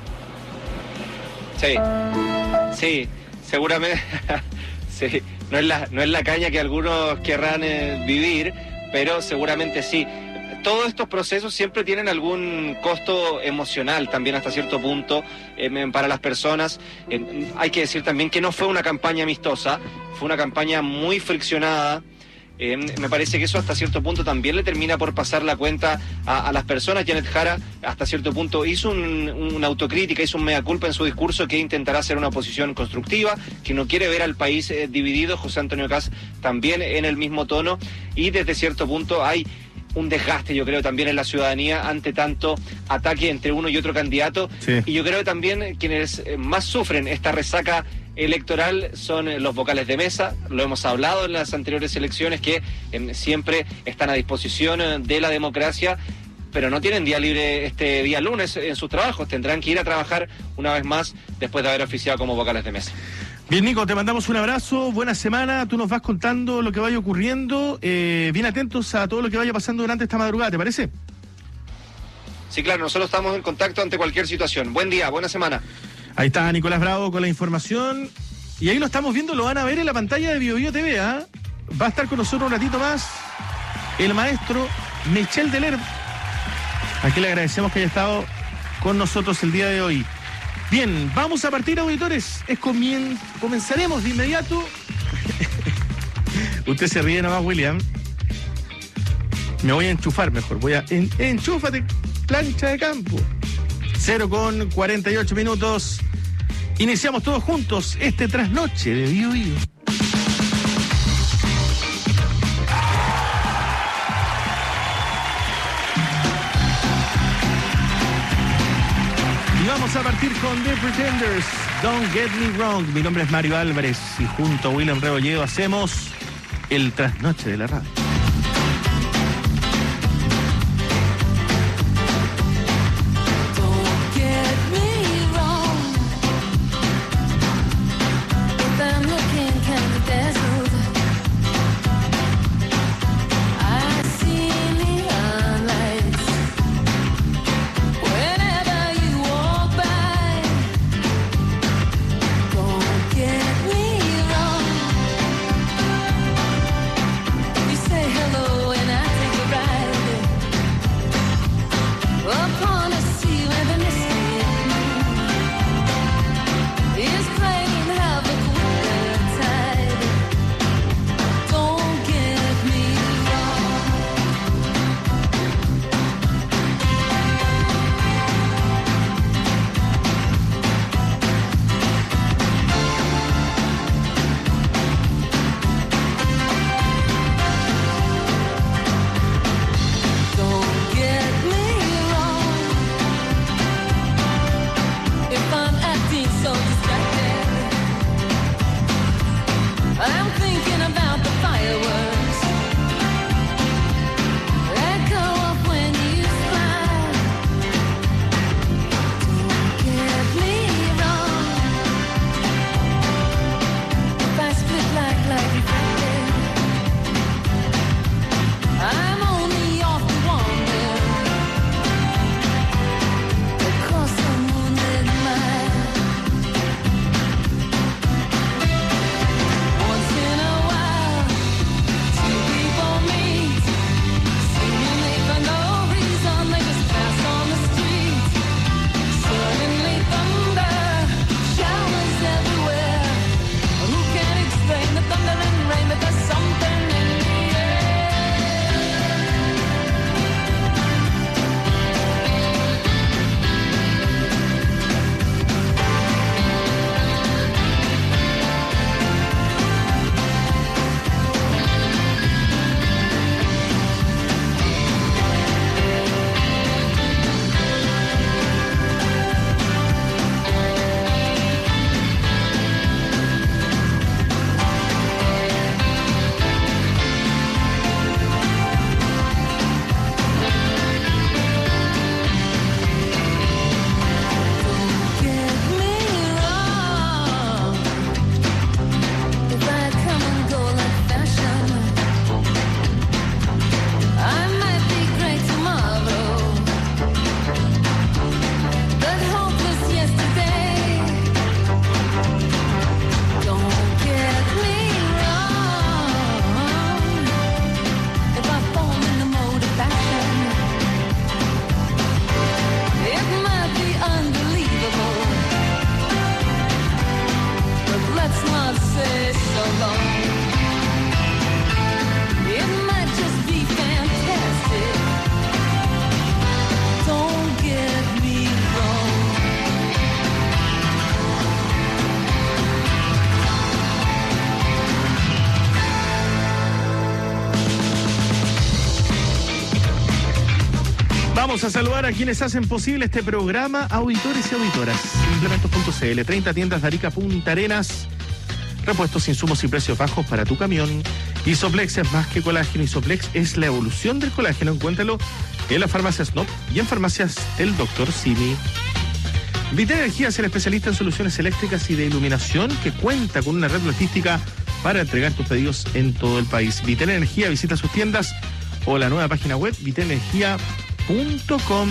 Sí, sí, seguramente... Sí, no es la, no es la caña que algunos querrán eh, vivir, pero seguramente sí. Todos estos procesos siempre tienen algún costo emocional también hasta cierto punto eh, para las personas. Eh, hay que decir también que no fue una campaña amistosa, fue una campaña muy friccionada. Eh, me parece que eso hasta cierto punto también le termina por pasar la cuenta a, a las personas. Janet Jara hasta cierto punto hizo un, una autocrítica, hizo un mea culpa en su discurso que intentará hacer una oposición constructiva, que no quiere ver al país eh, dividido. José Antonio Kast también en el mismo tono, y desde cierto punto hay un desgaste, yo creo, también en la ciudadanía ante tanto ataque entre uno y otro candidato. Sí. Y yo creo que también quienes más sufren esta resaca electoral son los vocales de mesa. Lo hemos hablado en las anteriores elecciones, que eh, siempre están a disposición de la democracia, pero no tienen día libre este día lunes en sus trabajos. Tendrán que ir a trabajar una vez más después de haber oficiado como vocales de mesa. Bien, Nico, te mandamos un abrazo, buena semana, tú nos vas contando lo que vaya ocurriendo, eh, bien atentos a todo lo que vaya pasando durante esta madrugada, ¿te parece? Sí, claro, nosotros estamos en contacto ante cualquier situación. Buen día, buena semana. Ahí está Nicolás Bravo con la información, y ahí lo estamos viendo, lo van a ver en la pantalla de BioBio T V, ¿ah? Va a estar con nosotros un ratito más el maestro Michel Deler, a quien le agradecemos que haya estado con nosotros el día de hoy. Bien, vamos a partir, auditores. Es comien... Comenzaremos de inmediato. Usted se ríe nomás, William. Me voy a enchufar mejor. Voy a... En... Enchúfate, plancha de campo. Cero con cuarenta y ocho minutos. Iniciamos todos juntos este trasnoche de Bio Bio. partir con The Pretenders, Don't Get Me Wrong. Mi nombre es Mario Álvarez y junto a William Rebolledo hacemos el trasnoche de la radio. Vamos a saludar a quienes hacen posible este programa, auditores y auditoras. Implementos punto c l, treinta tiendas de Arica, Punta Arenas, repuestos, insumos y precios bajos para tu camión. Isoplex es más que colágeno. Isoplex es la evolución del colágeno. Encuéntralo en la farmacia Snop y en farmacias El Doctor Simi. Vitel Energía es el especialista en soluciones eléctricas y de iluminación que cuenta con una red logística para entregar tus pedidos en todo el país. Vitel Energía, visita sus tiendas o la nueva página web vitel energía punto com.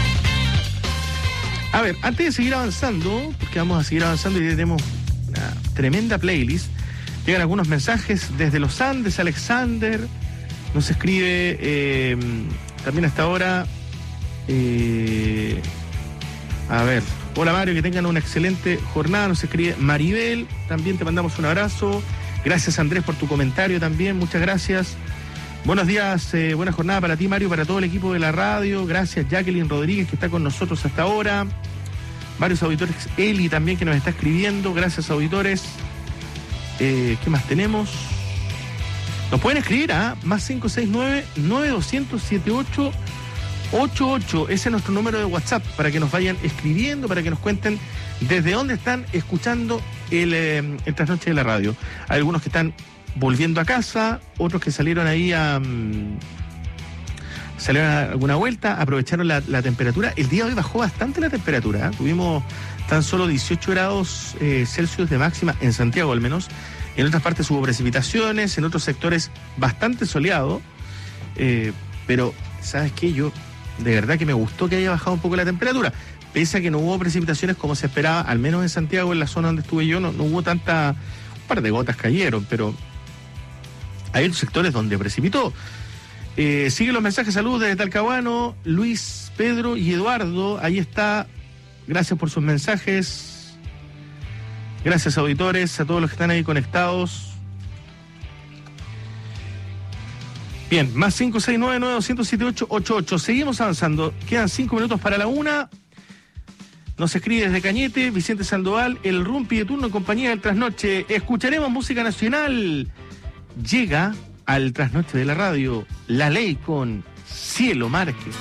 A ver, antes de seguir avanzando, porque vamos a seguir avanzando y tenemos una tremenda playlist, llegan algunos mensajes desde los Andes. Alexander nos escribe eh, también hasta ahora. Eh, a ver, hola Mario, que tengan una excelente jornada. Nos escribe Maribel, también te mandamos un abrazo. Gracias Andrés por tu comentario también, muchas gracias. Buenos días, eh, buena jornada para ti Mario, para todo el equipo de la radio. Gracias Jacqueline Rodríguez, que está con nosotros hasta ahora. Varios auditores, Eli también, que nos está escribiendo. Gracias auditores. Eh, ¿Qué más tenemos? Nos pueden escribir a más cinco seis nueve, nueve dos cero cero, siete ocho ocho ocho, ese es nuestro número de WhatsApp, para que nos vayan escribiendo, para que nos cuenten desde dónde están escuchando el, eh, el trasnoche de la radio. Hay algunos que están volviendo a casa, otros que salieron ahí a... Um, salieron a alguna vuelta, aprovecharon la, la temperatura. El día de hoy bajó bastante la temperatura, ¿eh? Tuvimos tan solo dieciocho grados eh, Celsius de máxima, en Santiago al menos. En otras partes hubo precipitaciones, en otros sectores bastante soleado, eh, pero ¿sabes qué? Yo de verdad que me gustó que haya bajado un poco la temperatura, pese a que no hubo precipitaciones como se esperaba, al menos en Santiago, en la zona donde estuve yo, no, no hubo tanta, un par de gotas cayeron, pero hay otros sectores donde precipitó. Eh, sigue los mensajes, saludos desde Talcahuano, Luis, Pedro y Eduardo, ahí está, gracias por sus mensajes, gracias auditores, a todos los que están ahí conectados. Bien, más cinco seis nueve nueve dos cero siete ocho ocho ocho. Seguimos avanzando. Quedan cinco minutos para la una. Nos escribe desde Cañete, Vicente Sandoval, el Rumpi de turno en compañía del Trasnoche. Escucharemos música nacional. Llega al Trasnoche de la radio La Ley con Cielo Márquez.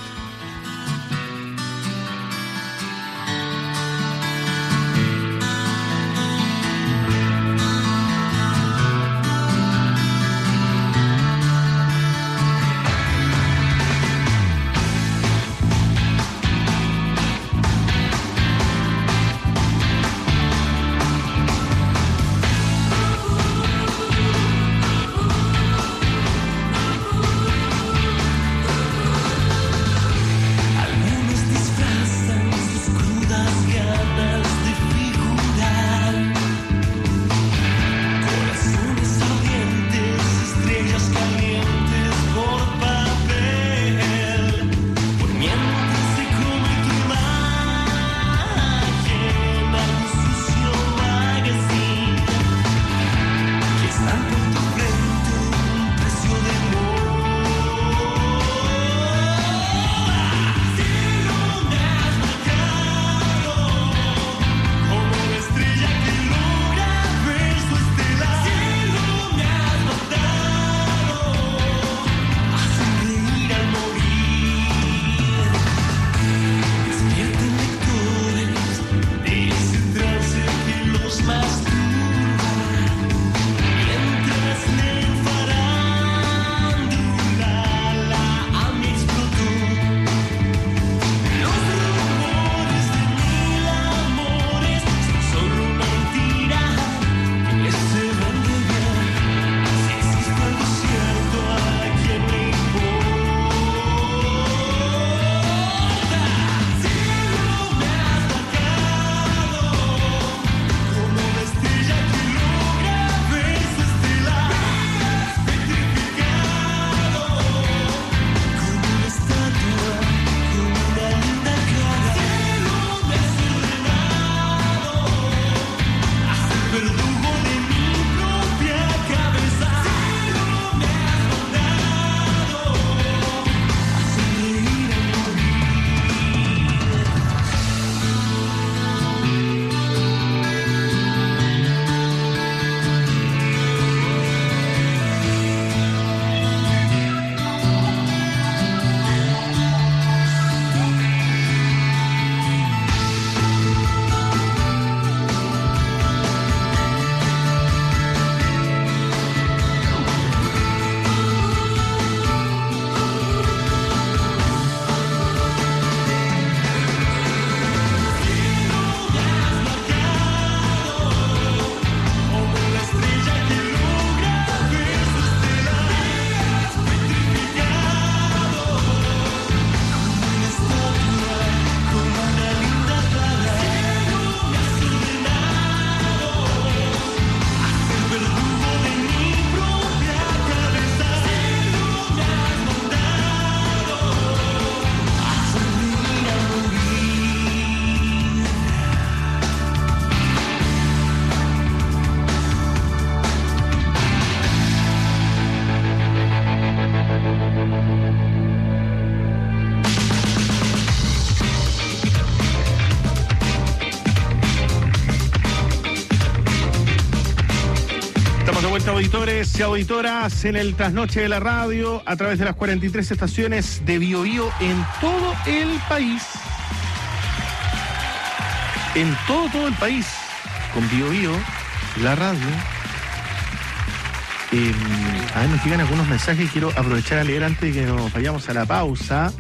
auditores y auditoras en el trasnoche de la radio a través de las cuarenta y tres estaciones de Bio Bio en todo el país. En todo, todo el país. Con Bio Bio, la radio. Eh, a ver, nos llegan algunos mensajes y quiero aprovechar a leer antes de que nos vayamos a la pausa.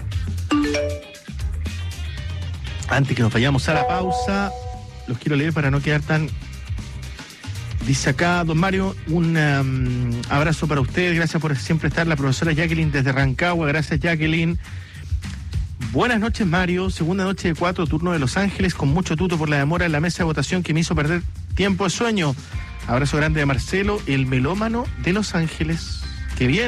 Antes que nos vayamos a la pausa, los quiero leer para no quedar tan... Dice acá, don Mario, un um, abrazo para ustedes, gracias por siempre estar, la profesora Jacqueline desde Rancagua, gracias Jacqueline. Buenas noches Mario, segunda noche de cuatro, turno de Los Ángeles, con mucho tuto por la demora en la mesa de votación que me hizo perder tiempo de sueño. Abrazo grande de Marcelo, el melómano de Los Ángeles. Que bien.